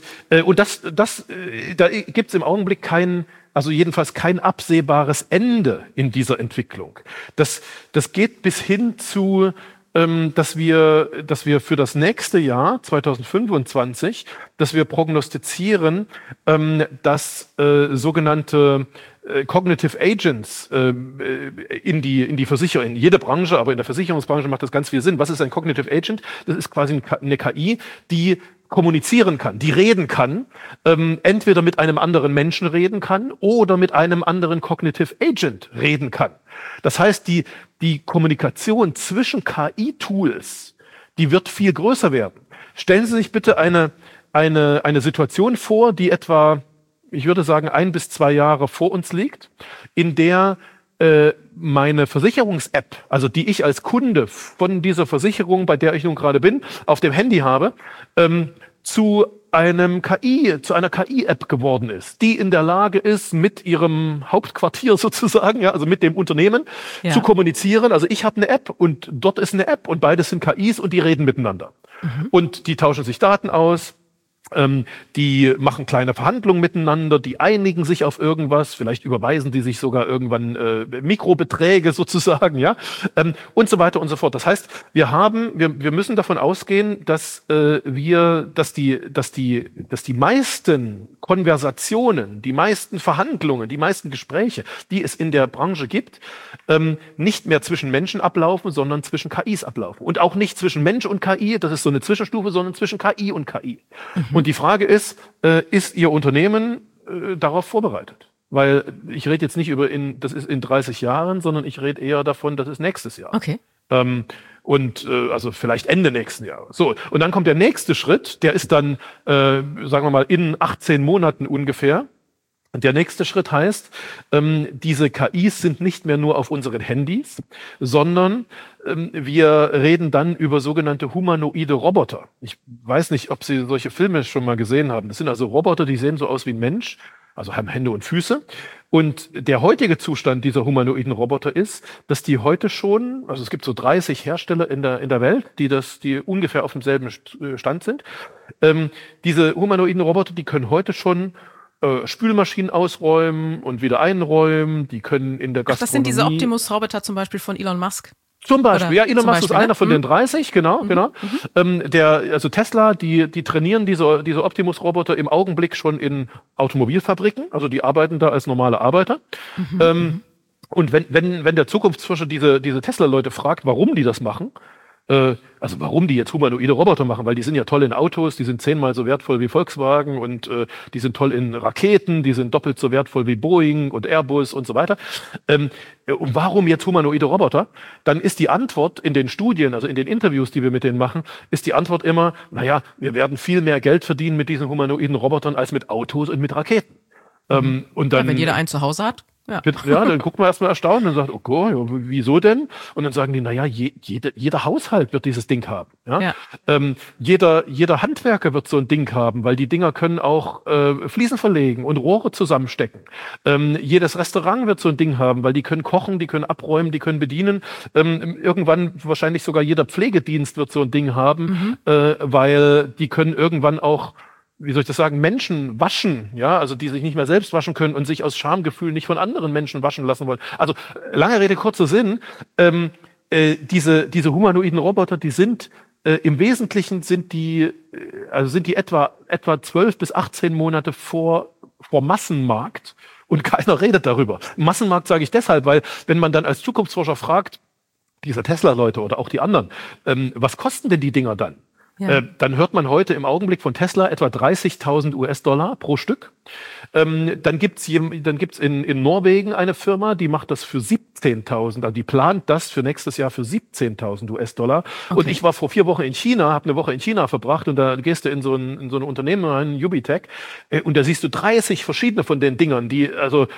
da gibt's im Augenblick jedenfalls kein absehbares Ende in dieser Entwicklung. Das geht bis hin zu dass wir für das nächste Jahr 2025, dass wir prognostizieren, dass sogenannte Cognitive Agents in die Versicherung, in jede Branche, aber in der Versicherungsbranche macht das ganz viel Sinn. Was ist ein Cognitive Agent? Das ist quasi eine KI, die kommunizieren kann, die reden kann, entweder mit einem anderen Menschen reden kann oder mit einem anderen Cognitive Agent reden kann. Das heißt, die Kommunikation zwischen KI-Tools, die wird viel größer werden. Stellen Sie sich bitte eine Situation vor, die etwa, ich würde sagen, 1 bis 2 Jahre vor uns liegt, in der meine Versicherungs-App, also die ich als Kunde von dieser Versicherung, bei der ich nun gerade bin, auf dem Handy habe, zu einer KI-App geworden ist, die in der Lage ist, mit ihrem Hauptquartier sozusagen, ja, also mit dem Unternehmen, zu kommunizieren. Also ich habe eine App und dort ist eine App und beides sind KIs und die reden miteinander. Und die tauschen sich Daten aus. Die machen kleine Verhandlungen miteinander, die einigen sich auf irgendwas, vielleicht überweisen die sich sogar irgendwann Mikrobeträge sozusagen, ja, und so weiter und so fort. Das heißt, wir müssen davon ausgehen, dass die meisten Konversationen, die meisten Verhandlungen, die meisten Gespräche, die es in der Branche gibt, nicht mehr zwischen Menschen ablaufen, sondern zwischen KIs ablaufen. Und auch nicht zwischen Mensch und KI, das ist so eine Zwischenstufe, sondern zwischen KI und KI. Und die Frage ist Ihr Unternehmen darauf vorbereitet? Weil ich rede jetzt nicht das ist in 30 Jahren, sondern ich rede eher davon, das ist nächstes Jahr. Okay. Also vielleicht Ende nächsten Jahres. So, und dann kommt der nächste Schritt, der ist dann, sagen wir mal, in 18 Monaten ungefähr. Der nächste Schritt heißt, diese KIs sind nicht mehr nur auf unseren Handys, sondern wir reden dann über sogenannte humanoide Roboter. Ich weiß nicht, ob Sie solche Filme schon mal gesehen haben. Das sind also Roboter, die sehen so aus wie ein Mensch, also haben Hände und Füße. Und der heutige Zustand dieser humanoiden Roboter ist, dass die heute schon, also es gibt so 30 Hersteller in der Welt, die ungefähr auf demselben Stand sind. Diese humanoiden Roboter, die können heute schon Spülmaschinen ausräumen und wieder einräumen. Die können in der Gastronomie... Das sind diese Optimus-Roboter zum Beispiel von Elon Musk. Zum Beispiel, Oder ja, Elon zum Musk ist Beispiel, einer von den 30, genau. Also Tesla, die trainieren diese Optimus-Roboter im Augenblick schon in Automobilfabriken, also die arbeiten da als normale Arbeiter. Und wenn der Zukunftsforscher diese Tesla-Leute fragt, warum die das machen, also warum die jetzt humanoide Roboter machen, weil die sind ja toll in Autos, die sind 10-mal so wertvoll wie Volkswagen und die sind toll in Raketen, die sind doppelt so wertvoll wie Boeing und Airbus und so weiter. Und warum jetzt humanoide Roboter? Dann ist die Antwort in den Studien, also in den Interviews, die wir mit denen machen, ist die Antwort immer, naja, wir werden viel mehr Geld verdienen mit diesen humanoiden Robotern als mit Autos und mit Raketen. Und dann, wenn jeder einen zu Hause hat. Ja, dann guckt man erstmal erstaunt und sagt, okay, wieso denn? Und dann sagen die, naja, jeder Haushalt wird dieses Ding haben. Ja? Jeder Handwerker wird so ein Ding haben, weil die Dinger können auch Fliesen verlegen und Rohre zusammenstecken. Jedes Restaurant wird so ein Ding haben, weil die können kochen, die können abräumen, die können bedienen. Irgendwann wahrscheinlich sogar jeder Pflegedienst wird so ein Ding haben, weil die können irgendwann auch, wie soll ich das sagen, Menschen waschen, ja, also die sich nicht mehr selbst waschen können und sich aus Schamgefühl nicht von anderen Menschen waschen lassen wollen. Also lange Rede, kurzer Sinn, diese humanoiden Roboter, die sind im Wesentlichen sind die etwa 12 bis 18 Monate vor Massenmarkt und keiner redet darüber. Massenmarkt sage ich deshalb, weil wenn man dann als Zukunftsforscher fragt, dieser Tesla-Leute oder auch die anderen, was kosten denn die Dinger dann? Ja. Dann hört man heute im Augenblick von Tesla etwa 30.000 US-Dollar pro Stück. Dann gibt's in Norwegen eine Firma, die macht das für 17.000, also die plant das für nächstes Jahr für 17.000 US-Dollar. Okay. Und ich war vor 4 Wochen in China, habe eine Woche in China verbracht und da gehst du in so ein Unternehmen rein, Ubitech, und da siehst du 30 verschiedene von den Dingern, die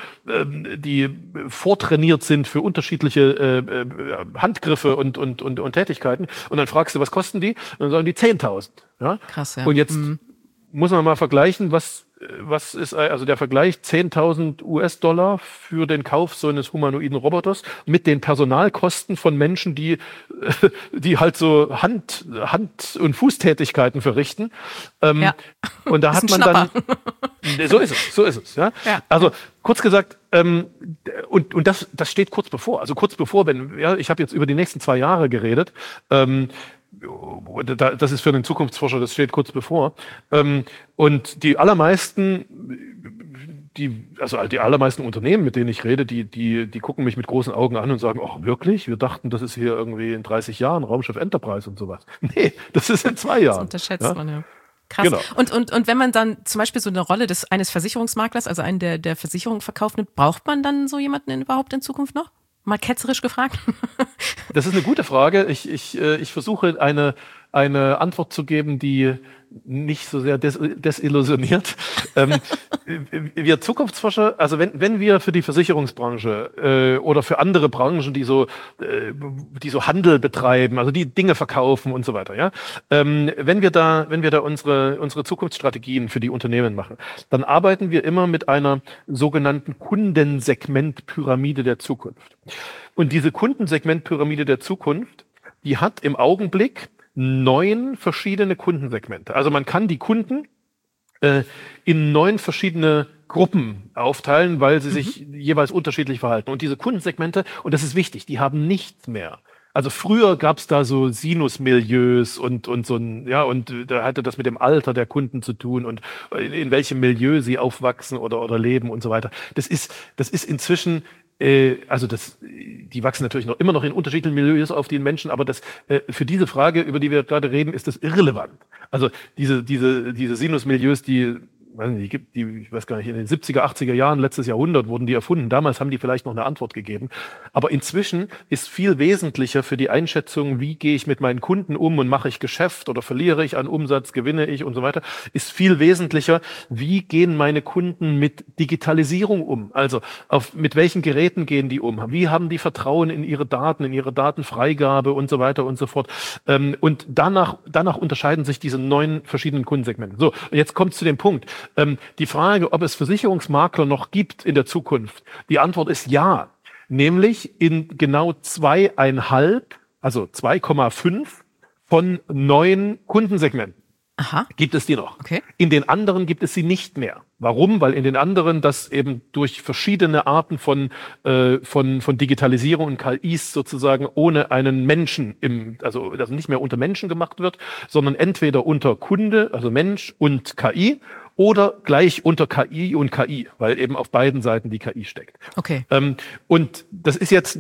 vortrainiert sind für unterschiedliche Handgriffe und Tätigkeiten. Und dann fragst du, was kosten die? Und dann sagen die 10.000. Ja? Krass, ja. Und jetzt muss man mal vergleichen, was ist also der Vergleich 10.000 US-Dollar für den Kauf so eines humanoiden Roboters mit den Personalkosten von Menschen, die halt so Hand- und Fußtätigkeiten verrichten. Und da hat man dann, so ist es, ja. Also kurz gesagt, und das steht kurz bevor, ich habe jetzt über die nächsten 2 Jahre geredet, das ist für den Zukunftsforscher, das steht kurz bevor. Und die allermeisten Unternehmen, mit denen ich rede, die gucken mich mit großen Augen an und sagen, ach wirklich? Wir dachten, das ist hier irgendwie in 30 Jahren Raumschiff Enterprise und sowas. Nee, das ist in 2 Jahren. Das unterschätzt man, ja. Krass. Genau. Und wenn man dann zum Beispiel so eine Rolle eines Versicherungsmaklers, also einen, der Versicherung verkauft, braucht man dann so jemanden überhaupt in Zukunft noch? Mal ketzerisch gefragt. Das ist eine gute Frage. Ich versuche eine Antwort zu geben, die nicht so sehr desillusioniert. Wir Zukunftsforscher, also wenn wir für die Versicherungsbranche oder für andere Branchen, die so Handel betreiben, also die Dinge verkaufen und so weiter, ja, wenn wir da unsere Zukunftsstrategien für die Unternehmen machen, dann arbeiten wir immer mit einer sogenannten Kundensegmentpyramide der Zukunft. Und diese Kundensegmentpyramide der Zukunft, die hat im Augenblick 9 verschiedene Kundensegmente. Also man kann die Kunden in 9 verschiedene Gruppen aufteilen, weil sie sich jeweils unterschiedlich verhalten. Und diese Kundensegmente, und das ist wichtig, die haben nichts mehr. Also früher gab es da so Sinusmilieus und so ein, ja, und da hatte das mit dem Alter der Kunden zu tun und in welchem Milieu sie aufwachsen oder leben und so weiter. Das ist inzwischen die wachsen natürlich immer noch in unterschiedlichen Milieus auf den Menschen, aber für diese Frage, über die wir gerade reden, ist das irrelevant. Also diese Sinusmilieus, die weiß nicht, ich weiß gar nicht, in den 70er, 80er Jahren, letztes Jahrhundert wurden die erfunden. Damals haben die vielleicht noch eine Antwort gegeben. Aber inzwischen ist viel wesentlicher für die Einschätzung, wie gehe ich mit meinen Kunden um und mache ich Geschäft oder verliere ich an Umsatz, gewinne ich und so weiter, ist viel wesentlicher, wie gehen meine Kunden mit Digitalisierung um? Also mit welchen Geräten gehen die um? Wie haben die Vertrauen in ihre Daten, in ihre Datenfreigabe und so weiter und so fort? Und danach unterscheiden sich diese 9 verschiedenen Kundensegmente. So, jetzt kommt es zu dem Punkt. Die Frage, ob es Versicherungsmakler noch gibt in der Zukunft, die Antwort ist ja. Nämlich in genau 2,5, also 2,5 von 9 Kundensegmenten. Aha. Gibt es die noch. Okay. In den anderen gibt es sie nicht mehr. Warum? Weil in den anderen das eben durch verschiedene Arten von Digitalisierung und KIs sozusagen ohne einen Menschen also nicht mehr unter Menschen gemacht wird, sondern entweder unter Kunde, also Mensch und KI, oder gleich unter KI und KI, weil eben auf beiden Seiten die KI steckt. Okay. Und das ist jetzt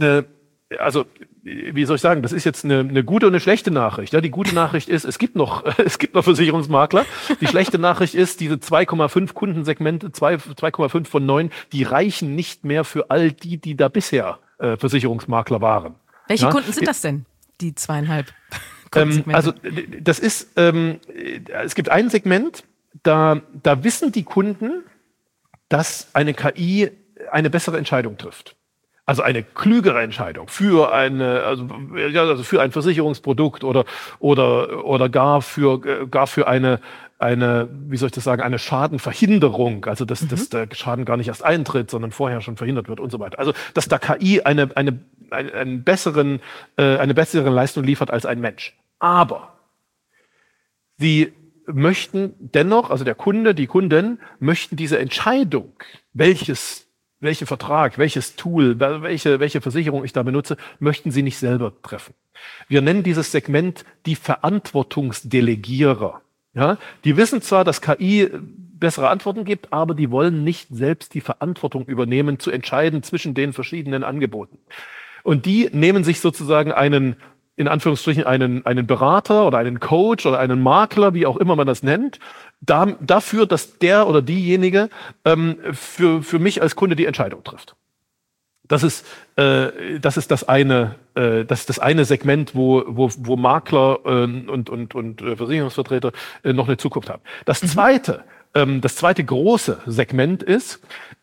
wie soll ich sagen, das ist jetzt eine gute und eine schlechte Nachricht. Ja, die gute Nachricht ist, es gibt noch Versicherungsmakler. Die schlechte Nachricht ist, diese 2,5 Kundensegmente, 2,5 von 9, die reichen nicht mehr für all die da bisher Versicherungsmakler waren. Welche Kunden sind das denn, die 2,5 Kundensegmente? Also das ist, es gibt ein Segment, da wissen die Kunden, dass eine KI eine bessere Entscheidung trifft. Also eine klügere Entscheidung für ein Versicherungsprodukt oder gar für eine, wie soll ich das sagen, eine Schadenverhinderung. Also dass der Schaden gar nicht erst eintritt, sondern vorher schon verhindert wird und so weiter. Also dass da KI eine bessere Leistung liefert als ein Mensch. Aber sie möchten dennoch, also der Kunde, die Kunden möchten diese Entscheidung, welchen Vertrag, welches Tool, welche Versicherung ich da benutze, möchten sie nicht selber treffen. Wir nennen dieses Segment die Verantwortungsdelegierer. Ja, die wissen zwar, dass KI bessere Antworten gibt, aber die wollen nicht selbst die Verantwortung übernehmen, zu entscheiden zwischen den verschiedenen Angeboten. Und die nehmen sich sozusagen in Anführungsstrichen einen Berater oder einen Coach oder einen Makler, wie auch immer man das nennt, dafür, dass der oder diejenige für mich als Kunde die Entscheidung trifft. Das ist das eine Segment, wo Makler und Versicherungsvertreter noch eine Zukunft haben. Das zweite große Segment ist,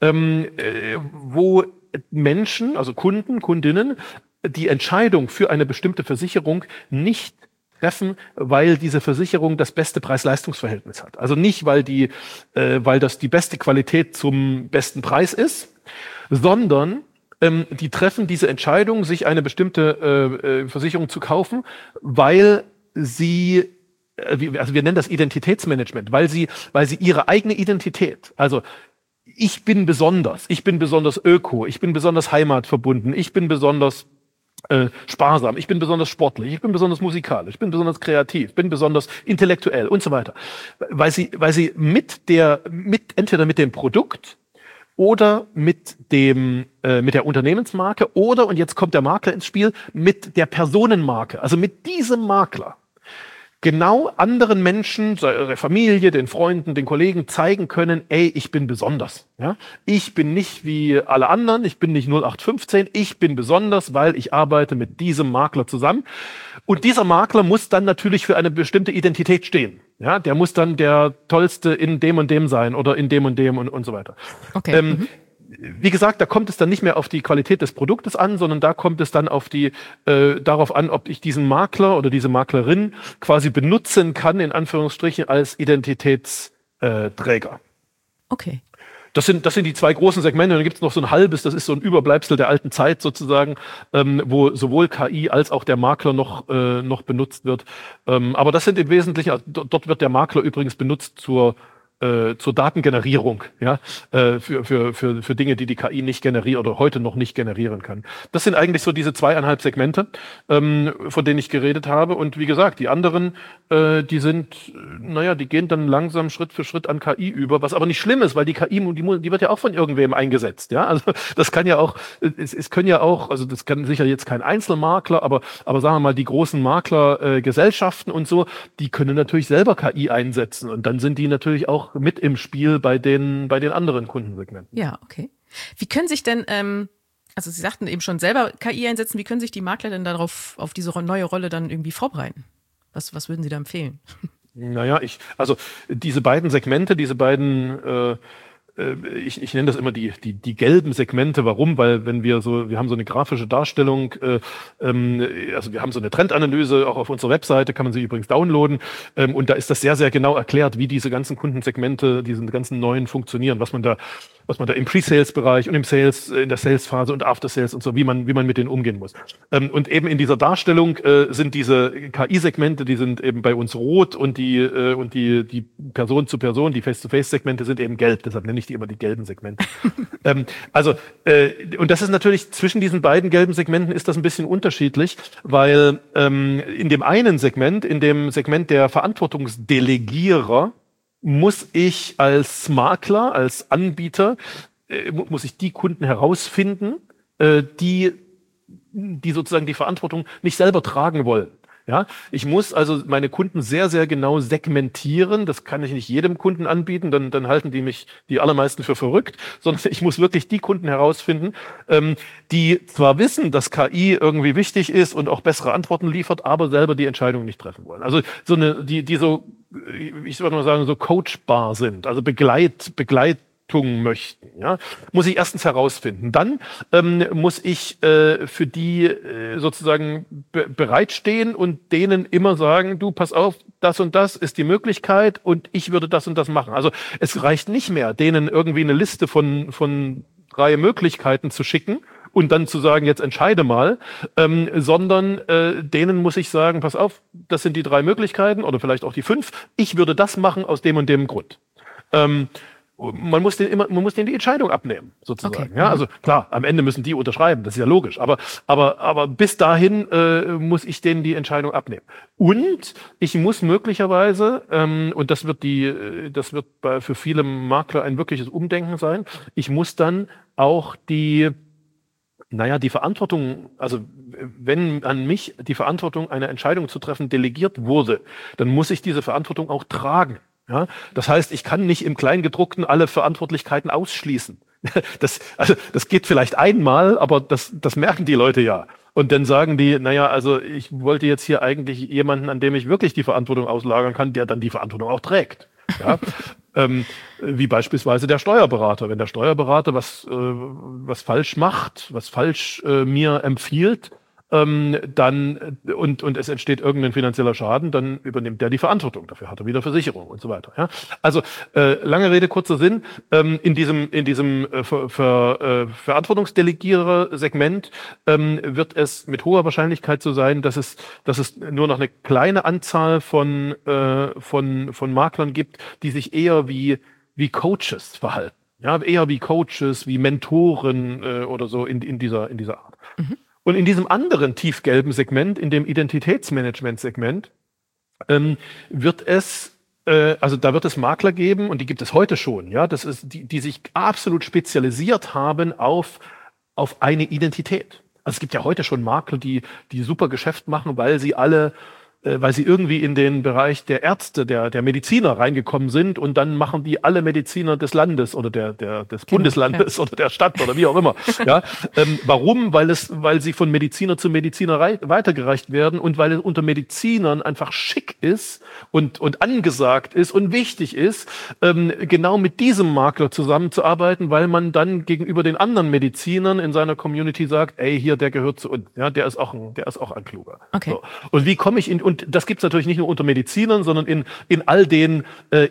wo Menschen, also Kunden, Kundinnen, die Entscheidung für eine bestimmte Versicherung nicht treffen, weil diese Versicherung das beste Preis-Leistungs-Verhältnis hat. Also nicht, weil das die beste Qualität zum besten Preis ist, sondern die treffen diese Entscheidung, sich eine bestimmte Versicherung zu kaufen, weil sie, wir nennen das Identitätsmanagement, weil sie ihre eigene Identität, also ich bin besonders öko, ich bin besonders heimatverbunden, ich bin besonders sparsam, ich bin besonders sportlich, ich bin besonders musikalisch, ich bin besonders kreativ, bin besonders intellektuell und so weiter. Weil sie entweder mit dem Produkt oder mit der Unternehmensmarke oder, und jetzt kommt der Makler ins Spiel, mit der Personenmarke, also mit diesem Makler, genau anderen Menschen, der Familie, den Freunden, den Kollegen zeigen können, ey, ich bin besonders. Ja? Ich bin nicht wie alle anderen, ich bin nicht 0815, ich bin besonders, weil ich arbeite mit diesem Makler zusammen. Und dieser Makler muss dann natürlich für eine bestimmte Identität stehen. Ja? Der muss dann der Tollste in dem und dem sein oder in dem und so weiter. Okay. Wie gesagt, da kommt es dann nicht mehr auf die Qualität des Produktes an, sondern da kommt es dann darauf an, ob ich diesen Makler oder diese Maklerin quasi benutzen kann, in Anführungsstrichen, als Identitätsträger. Okay. Das sind die zwei großen Segmente. Und dann gibt es noch so ein halbes, das ist so ein Überbleibsel der alten Zeit sozusagen, wo sowohl KI als auch der Makler noch benutzt wird. Aber das sind im Wesentlichen, dort wird der Makler übrigens benutzt zur Datengenerierung, ja, für Dinge, die KI nicht generiert oder heute noch nicht generieren kann. Das sind eigentlich so diese 2,5 Segmente, von denen ich geredet habe. Und wie gesagt, die anderen, die gehen dann langsam Schritt für Schritt an KI über, was aber nicht schlimm ist, weil die KI, die wird ja auch von irgendwem eingesetzt, ja. Also das kann ja auch, also das kann sicher jetzt kein Einzelmakler, aber sagen wir mal, die großen Maklergesellschaften und so, die können natürlich selber KI einsetzen und dann sind die natürlich auch auch mit im Spiel bei den anderen Kundensegmenten. Ja, okay. Wie können sich denn, also Sie sagten eben schon selber KI einsetzen, wie können sich die Makler denn darauf, auf diese neue Rolle dann irgendwie vorbereiten? Was würden Sie da empfehlen? Naja, also diese beiden Segmente, ich nenne das immer die gelben Segmente. Warum? Weil wir haben so eine grafische Darstellung, also wir haben so eine Trendanalyse, auch auf unserer Webseite, kann man sie übrigens downloaden, und da ist das sehr, sehr genau erklärt, wie diese ganzen Kundensegmente, diese ganzen neuen funktionieren, was man da im Pre-Sales-Bereich und im Sales, in der Sales-Phase und After-Sales und so, wie man mit denen umgehen muss. Und eben in dieser Darstellung sind diese KI-Segmente, die sind eben bei uns rot und die Person zu Person, die Face-to-Face-Segmente sind eben gelb. Deshalb nenne ich die immer die gelben Segmente. Und das ist natürlich, zwischen diesen beiden gelben Segmenten ist das ein bisschen unterschiedlich, weil in dem einen Segment, in dem Segment der Verantwortungsdelegierer, muss ich als Makler, als Anbieter, muss ich die Kunden herausfinden, die sozusagen die Verantwortung nicht selber tragen wollen. Ja, ich muss also meine Kunden sehr, sehr genau segmentieren. Das kann ich nicht jedem Kunden anbieten, dann halten die mich die allermeisten für verrückt, sondern ich muss wirklich die Kunden herausfinden, die zwar wissen, dass KI irgendwie wichtig ist und auch bessere Antworten liefert, aber selber die Entscheidung nicht treffen wollen. Also die so, ich würde mal sagen, so coachbar sind, also Begleitung möchten, ja, muss ich erstens herausfinden. Dann muss ich für die sozusagen bereitstehen und denen immer sagen, du, pass auf, das und das ist die Möglichkeit und ich würde das und das machen. Also es reicht nicht mehr, denen irgendwie eine Liste von 3 Möglichkeiten zu schicken und dann zu sagen, jetzt entscheide mal, sondern denen muss ich sagen, pass auf, das sind die 3 Möglichkeiten oder vielleicht auch die 5. Ich würde das machen aus dem und dem Grund. Man muss denen die Entscheidung abnehmen, sozusagen. Okay. Ja, also klar, am Ende müssen die unterschreiben, das ist ja logisch. Aber bis dahin muss ich denen die Entscheidung abnehmen. Und ich muss möglicherweise, und das wird für viele Makler ein wirkliches Umdenken sein, ich muss dann auch die Verantwortung, also wenn an mich die Verantwortung, eine Entscheidung zu treffen, delegiert wurde, dann muss ich diese Verantwortung auch tragen. Ja, das heißt, ich kann nicht im Kleingedruckten alle Verantwortlichkeiten ausschließen. Das geht vielleicht einmal, aber das merken die Leute ja. Und dann sagen die, also ich wollte jetzt hier eigentlich jemanden, an dem ich wirklich die Verantwortung auslagern kann, der dann die Verantwortung auch trägt. Ja, wie beispielsweise der Steuerberater. Wenn der Steuerberater was falsch macht, was falsch mir empfiehlt, dann und es entsteht irgendein finanzieller Schaden, dann übernimmt der die Verantwortung. Dafür hat er wieder Versicherung und so weiter. Ja? Also lange Rede, kurzer Sinn. In diesem Verantwortungsdelegierer-Segment wird es mit hoher Wahrscheinlichkeit so sein, dass es nur noch eine kleine Anzahl von Maklern gibt, die sich eher wie Coaches verhalten. Ja, eher wie Coaches, wie Mentoren oder so in dieser Art. Mhm. Und in diesem anderen tiefgelben Segment, in dem Identitätsmanagement-Segment, wird es Makler geben, und die gibt es heute schon, ja, das ist die sich absolut spezialisiert haben auf eine Identität. Also es gibt ja heute schon Makler, die super Geschäft machen, weil sie irgendwie in den Bereich der Ärzte, der Mediziner reingekommen sind, und dann machen die alle Mediziner des Landes oder des Bundeslandes oder der Stadt oder wie auch immer. Ja, warum? Weil sie von Mediziner zu Mediziner weitergereicht werden und weil es unter Medizinern einfach schick ist und angesagt ist und wichtig ist, genau mit diesem Makler zusammenzuarbeiten, weil man dann gegenüber den anderen Medizinern in seiner Community sagt, ey, hier, der gehört zu uns. Ja, der ist auch ein Kluger. Okay. So. Und wie komme ich und das gibt's natürlich nicht nur unter Medizinern, sondern in all den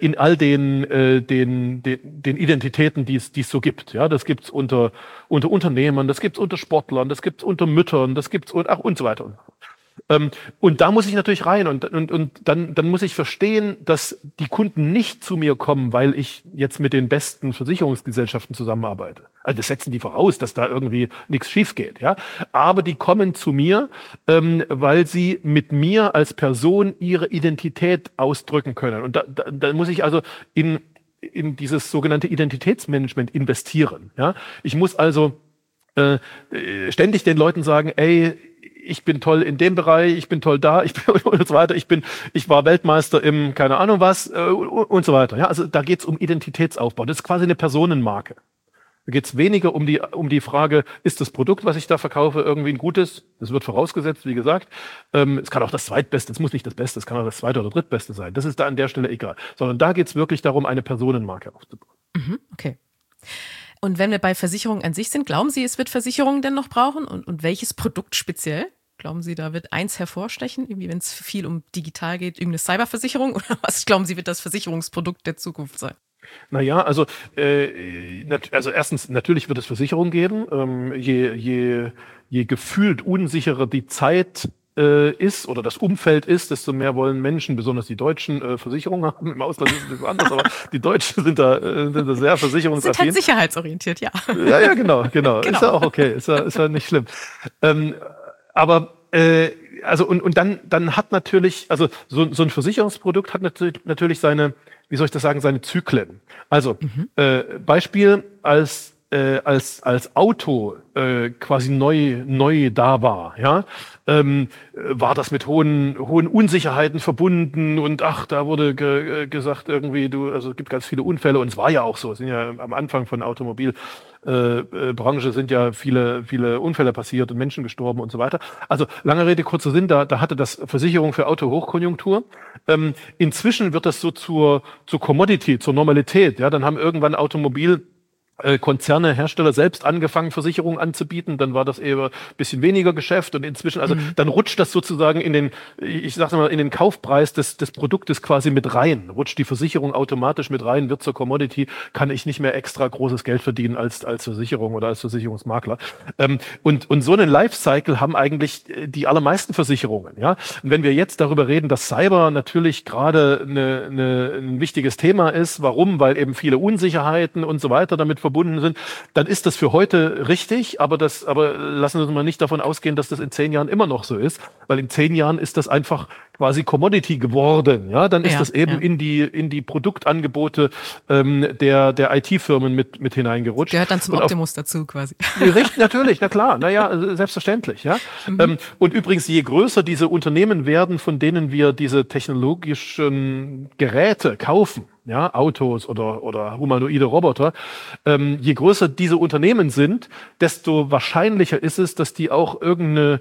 Identitäten, die es so gibt. Ja, das gibt's unter Unternehmern, das gibt's unter Sportlern, das gibt's unter Müttern, das gibt's und so weiter. Und da muss ich natürlich rein und dann muss ich verstehen, dass die Kunden nicht zu mir kommen, weil ich jetzt mit den besten Versicherungsgesellschaften zusammenarbeite. Also das setzen die voraus, dass da irgendwie nichts schief geht, ja. Aber die kommen zu mir, weil sie mit mir als Person ihre Identität ausdrücken können. Und da muss ich also in dieses sogenannte Identitätsmanagement investieren, ja. Ich muss also ständig den Leuten sagen, ey, ich bin toll in dem Bereich, ich bin toll da, ich bin und so weiter, ich war Weltmeister im keine Ahnung was und so weiter. Ja, also da geht es um Identitätsaufbau. Das ist quasi eine Personenmarke. Da geht es weniger um die Frage, ist das Produkt, was ich da verkaufe, irgendwie ein gutes? Das wird vorausgesetzt, wie gesagt. Es kann auch das Zweitbeste, es muss nicht das Beste, es kann auch das Zweite oder Drittbeste sein. Das ist da an der Stelle egal. Sondern da geht es wirklich darum, eine Personenmarke aufzubauen. Okay. Und wenn wir bei Versicherungen an sich sind, glauben Sie, es wird Versicherungen denn noch brauchen? Und welches Produkt speziell? Glauben Sie, da wird eins hervorstechen? Irgendwie, wenn es viel um digital geht, irgendeine Cyberversicherung? Oder was glauben Sie, wird das Versicherungsprodukt der Zukunft sein? Naja, also erstens, natürlich wird es Versicherungen geben. Je gefühlt unsicherer die Zeit ist oder das Umfeld ist, desto mehr wollen Menschen, besonders die Deutschen, Versicherungen haben. Im Ausland ist es ein bisschen anders, aber die Deutschen sind da sehr versicherungsaffin. Sind halt sicherheitsorientiert, ja. Ja, genau. Ist ja auch okay, ist ja nicht schlimm. Aber also und dann hat natürlich, also so ein Versicherungsprodukt hat natürlich seine, wie soll ich das sagen, seine Zyklen. Also Beispiel, als Auto quasi neu da war, ja, war das mit hohen Unsicherheiten verbunden und da wurde gesagt irgendwie, also es gibt ganz viele Unfälle und es war ja auch so, es sind ja am Anfang von Automobilbranche sind ja viele Unfälle passiert und Menschen gestorben und so weiter. Also lange Rede, kurzer Sinn, da hatte das Versicherung für Auto Hochkonjunktur. Inzwischen wird das so zur Commodity, zur Normalität, ja, dann haben irgendwann Konzerne, Hersteller selbst angefangen, Versicherungen anzubieten, dann war das eher ein bisschen weniger Geschäft und inzwischen, also dann rutscht das sozusagen in den Kaufpreis des Produktes quasi mit rein, rutscht die Versicherung automatisch mit rein, wird zur Commodity, kann ich nicht mehr extra großes Geld verdienen als Versicherung oder als Versicherungsmakler. Und so einen Lifecycle haben eigentlich die allermeisten Versicherungen, ja. Und wenn wir jetzt darüber reden, dass Cyber natürlich gerade ein wichtiges Thema ist, warum? Weil eben viele Unsicherheiten und so weiter damit verbunden sind, dann ist das für heute richtig, aber lassen Sie uns mal nicht davon ausgehen, dass das in 10 Jahren immer noch so ist, weil in 10 Jahren ist das einfach quasi Commodity geworden, ja, dann ist das eben in die Produktangebote der IT-Firmen mit hineingerutscht. Gehört dann zum Optimus dazu quasi. Richtig, natürlich, na klar, selbstverständlich, ja. Und übrigens, je größer diese Unternehmen werden, von denen wir diese technologischen Geräte kaufen, ja, Autos oder humanoide Roboter, je größer diese Unternehmen sind, desto wahrscheinlicher ist es, dass die auch in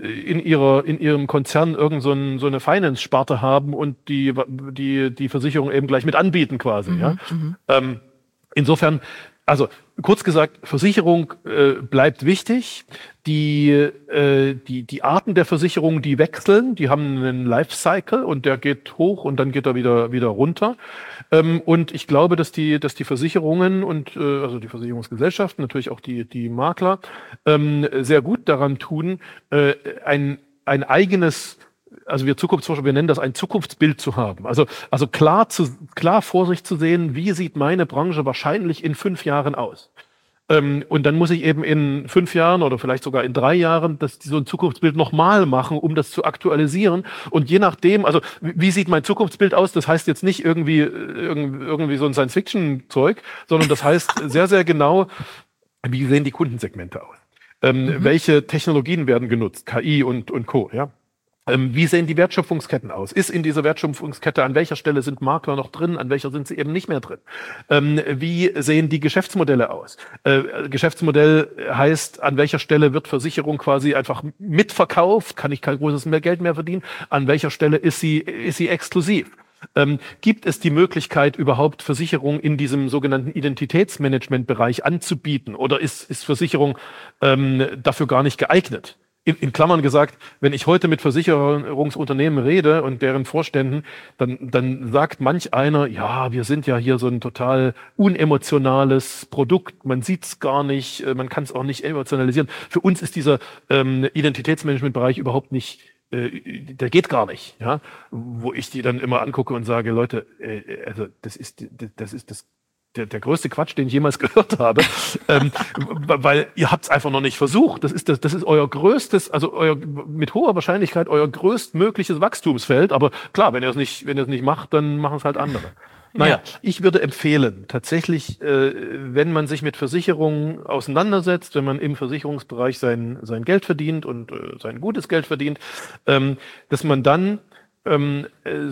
ihrem Konzern so eine Finance-Sparte haben und die Versicherung eben gleich mit anbieten quasi, ja. Insofern, also kurz gesagt, Versicherung bleibt wichtig. Die Arten der Versicherung, die wechseln, die haben einen Lifecycle und der geht hoch und dann geht er wieder runter. Und ich glaube, dass die Versicherungen und also die Versicherungsgesellschaften, natürlich auch die Makler, sehr gut daran tun, ein eigenes, also wir Zukunftsforscher, wir nennen das ein Zukunftsbild zu haben. Also klar vor sich zu sehen, wie sieht meine Branche wahrscheinlich in 5 Jahren aus. Und dann muss ich eben in 5 Jahren oder vielleicht sogar in 3 Jahren so ein Zukunftsbild nochmal machen, um das zu aktualisieren. Und je nachdem, also wie sieht mein Zukunftsbild aus? Das heißt jetzt nicht irgendwie so ein Science-Fiction-Zeug, sondern das heißt sehr, sehr genau, wie sehen die Kundensegmente aus? Welche Technologien werden genutzt? KI und Co., ja? Wie sehen die Wertschöpfungsketten aus? Ist in dieser Wertschöpfungskette, an welcher Stelle sind Makler noch drin, an welcher sind sie eben nicht mehr drin? Wie sehen die Geschäftsmodelle aus? Geschäftsmodell heißt, an welcher Stelle wird Versicherung quasi einfach mitverkauft? Kann ich kein großes mehr Geld mehr verdienen? An welcher Stelle ist sie exklusiv? Gibt es die Möglichkeit, überhaupt Versicherung in diesem sogenannten Identitätsmanagement-Bereich anzubieten? Oder ist Versicherung dafür gar nicht geeignet? In Klammern gesagt, wenn ich heute mit Versicherungsunternehmen rede und deren Vorständen, dann sagt manch einer, ja, wir sind ja hier so ein total unemotionales Produkt, man sieht's gar nicht, man kann es auch nicht emotionalisieren. Für uns ist dieser Identitätsmanagement-Bereich überhaupt nicht, der geht gar nicht, ja, wo ich die dann immer angucke und sage, Leute, also das ist das der größte Quatsch, den ich jemals gehört habe, weil ihr habt es einfach noch nicht versucht. Das ist euer größtes, also mit hoher Wahrscheinlichkeit euer größtmögliches Wachstumsfeld. Aber klar, wenn ihr es nicht macht, dann machen es halt andere. Naja, ich würde empfehlen, tatsächlich, wenn man sich mit Versicherungen auseinandersetzt, wenn man im Versicherungsbereich sein Geld verdient und sein gutes Geld verdient, dass man dann eine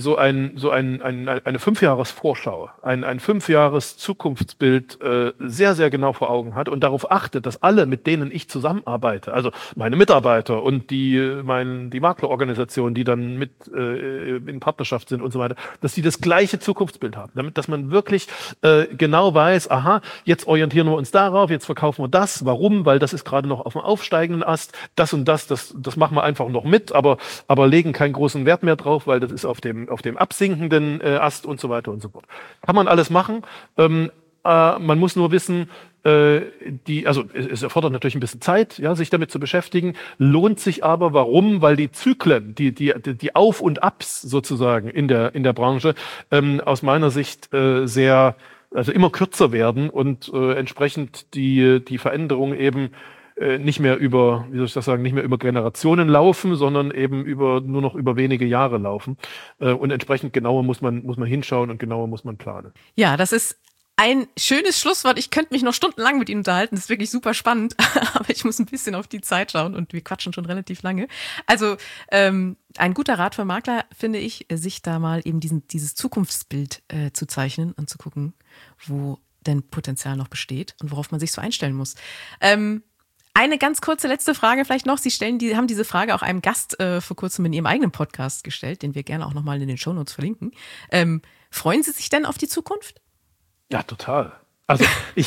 5-Jahres-Vorschau, ein 5-Jahres-Zukunftsbild sehr, sehr genau vor Augen hat und darauf achtet, dass alle, mit denen ich zusammenarbeite, also meine Mitarbeiter und die Maklerorganisationen, die dann mit in Partnerschaft sind und so weiter, dass die das gleiche Zukunftsbild haben, damit, dass man wirklich genau weiß, aha, jetzt orientieren wir uns darauf, jetzt verkaufen wir das, warum, weil das ist gerade noch auf dem aufsteigenden Ast, das und das machen wir einfach noch mit, aber legen keinen großen Wert mehr drauf, weil das ist auf dem absinkenden Ast und so weiter und so fort. Kann man alles machen. Man muss nur wissen, es erfordert natürlich ein bisschen Zeit, ja, sich damit zu beschäftigen, lohnt sich aber. Warum? Weil die Zyklen, die Auf- und Abs sozusagen in der Branche aus meiner Sicht immer kürzer werden und entsprechend die Veränderung eben nicht mehr über Generationen laufen, sondern eben nur noch über wenige Jahre laufen. Und entsprechend genauer muss man hinschauen und genauer muss man planen. Ja, das ist ein schönes Schlusswort. Ich könnte mich noch stundenlang mit Ihnen unterhalten. Das ist wirklich super spannend. Aber ich muss ein bisschen auf die Zeit schauen und wir quatschen schon relativ lange. Also ein guter Rat für Makler, finde ich, sich da mal eben dieses Zukunftsbild zu zeichnen und zu gucken, wo denn Potenzial noch besteht und worauf man sich so einstellen muss. Eine ganz kurze letzte Frage vielleicht noch. Sie haben diese Frage auch einem Gast vor kurzem in Ihrem eigenen Podcast gestellt, den wir gerne auch nochmal in den Shownotes verlinken. Freuen Sie sich denn auf die Zukunft? Ja, total. Also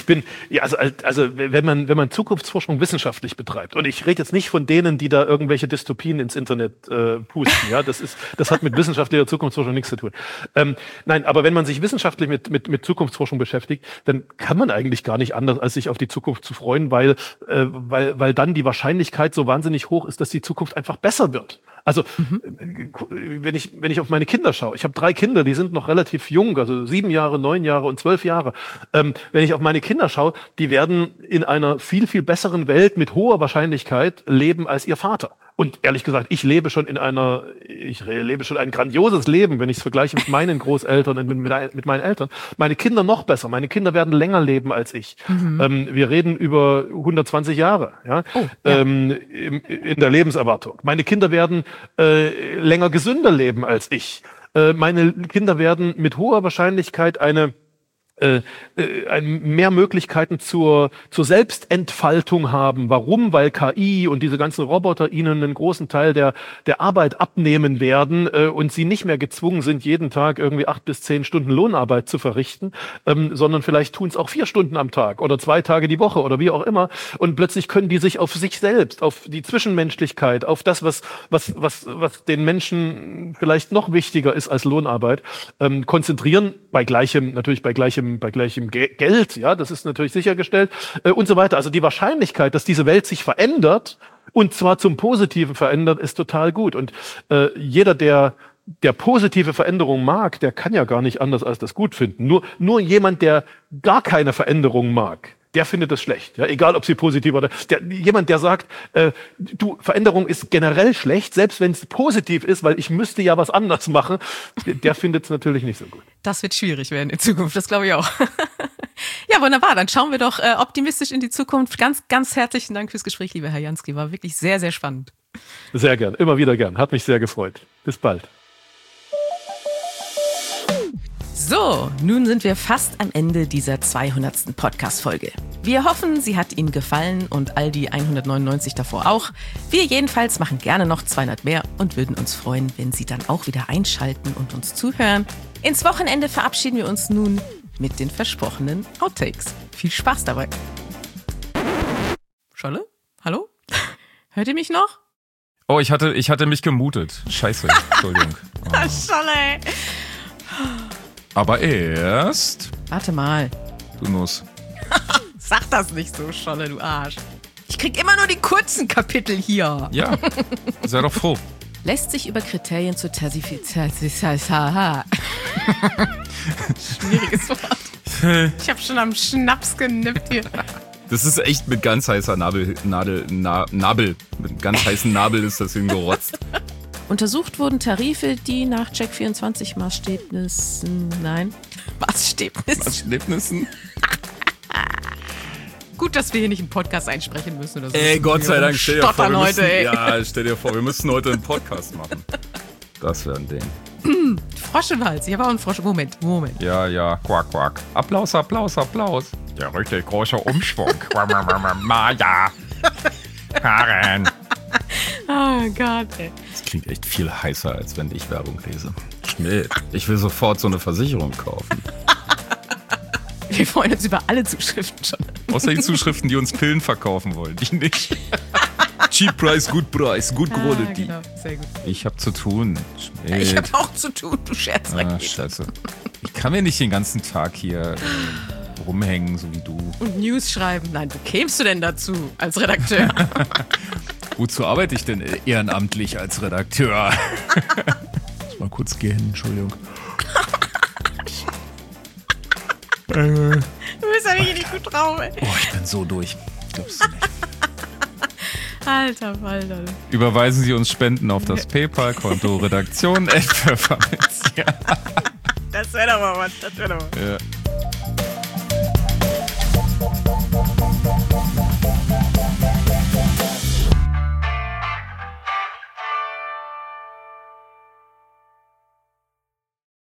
wenn man Zukunftsforschung wissenschaftlich betreibt, und ich rede jetzt nicht von denen, die da irgendwelche Dystopien ins Internet pusten, ja, das hat mit wissenschaftlicher Zukunftsforschung nichts zu tun. Nein, aber wenn man sich wissenschaftlich mit Zukunftsforschung beschäftigt, dann kann man eigentlich gar nicht anders, als sich auf die Zukunft zu freuen, weil dann die Wahrscheinlichkeit so wahnsinnig hoch ist, dass die Zukunft einfach besser wird. Also wenn ich auf meine Kinder schaue, ich habe 3 Kinder, die sind noch relativ jung, also 7 Jahre, 9 Jahre und 12 Jahre. Wenn ich auf meine Kinder schaue, die werden in einer viel, viel besseren Welt mit hoher Wahrscheinlichkeit leben als ihr Vater. Und ehrlich gesagt, ich lebe schon ein grandioses Leben, wenn ich es vergleiche mit meinen Großeltern und mit meinen Eltern. Meine Kinder noch besser. Meine Kinder werden länger leben als ich. Wir reden über 120 Jahre, ja, in der Lebenserwartung. Meine Kinder werden länger gesünder leben als ich. Meine Kinder werden mit hoher Wahrscheinlichkeit mehr Möglichkeiten zur Selbstentfaltung haben. Warum? Weil KI und diese ganzen Roboter ihnen einen großen Teil der Arbeit abnehmen werden und sie nicht mehr gezwungen sind, jeden Tag irgendwie 8 bis 10 Stunden Lohnarbeit zu verrichten, sondern vielleicht tun es auch 4 Stunden am Tag oder 2 Tage die Woche oder wie auch immer. Und plötzlich können die sich auf sich selbst, auf die Zwischenmenschlichkeit, auf das, was den Menschen vielleicht noch wichtiger ist als Lohnarbeit, konzentrieren, bei gleichem Geld, ja, das ist natürlich sichergestellt, und so weiter. Also die Wahrscheinlichkeit, dass diese Welt sich verändert, und zwar zum Positiven verändert, ist total gut. Und jeder, der positive Veränderung mag, der kann ja gar nicht anders als das gut finden. Nur jemand, der gar keine Veränderung mag, der findet das schlecht, ja, egal ob sie positiv oder jemand, der sagt, Veränderung ist generell schlecht, selbst wenn es positiv ist, weil ich müsste ja was anders machen, der findet es natürlich nicht so gut. Das wird schwierig werden in Zukunft, das glaube ich auch. Ja, wunderbar, dann schauen wir doch optimistisch in die Zukunft. Ganz, ganz herzlichen Dank fürs Gespräch, lieber Herr Jansky, war wirklich sehr, sehr spannend. Sehr gern, immer wieder gern, hat mich sehr gefreut. Bis bald. So, nun sind wir fast am Ende dieser 200. Podcast-Folge. Wir hoffen, sie hat Ihnen gefallen und all die 199 davor auch. Wir jedenfalls machen gerne noch 200 mehr und würden uns freuen, wenn Sie dann auch wieder einschalten und uns zuhören. Ins Wochenende verabschieden wir uns nun mit den versprochenen Outtakes. Viel Spaß dabei. Scholle? Hallo? Hört ihr mich noch? Oh, ich hatte mich gemutet. Scheiße, Entschuldigung. Oh. Scholle! Aber erst... Warte mal. Du Nuss. Sag das nicht so, Scholle, du Arsch. Ich krieg immer nur die kurzen Kapitel hier. Ja, sei doch froh. Lässt sich über Kriterien zur Schwieriges Wort. Ich habe schon am Schnaps genippt hier. Das ist echt mit ganz heißer Nabel, mit ganz heißen Nabel ist das hingerotzt. Untersucht wurden Tarife, die nach Check24 Maßstäbnissen. Gut, dass wir hier nicht einen Podcast einsprechen müssen oder so. Ey, Gott sei Dank, stell dir vor, stell dir vor, wir müssen heute einen Podcast machen. Das wäre ein Ding. Frosch im Hals. Ich habe auch einen Frosch. Moment. Ja, quack, quack. Applaus. Ja, richtig großer Umschwung. Maja. Karen. Oh Gott, ey. Das klingt echt viel heißer, als wenn ich Werbung lese. Schnell. Ich will sofort so eine Versicherung kaufen. Wir freuen uns über alle Zuschriften schon. Außer die Zuschriften, die uns Pillen verkaufen wollen. Die nicht. Cheap Price, gut Preis, gut Quality. Genau, sehr gut. Ich hab zu tun. Ja, ich hab auch zu tun, du Scherzrakete. Scheiße. Ich kann mir nicht den ganzen Tag hier rumhängen, so wie du. Und News schreiben. Nein, wo kämst du denn dazu als Redakteur? Wozu arbeite ich denn ehrenamtlich als Redakteur? Muss mal kurz gehen, Entschuldigung. Du bist ja wirklich nicht gut drauf, ey. Oh, ich bin so durch. Glaubst du nicht? Alter Falter. Überweisen Sie uns Spenden auf das PayPal-Konto Redaktion @pfefferminz. Das wäre doch mal was. Ja.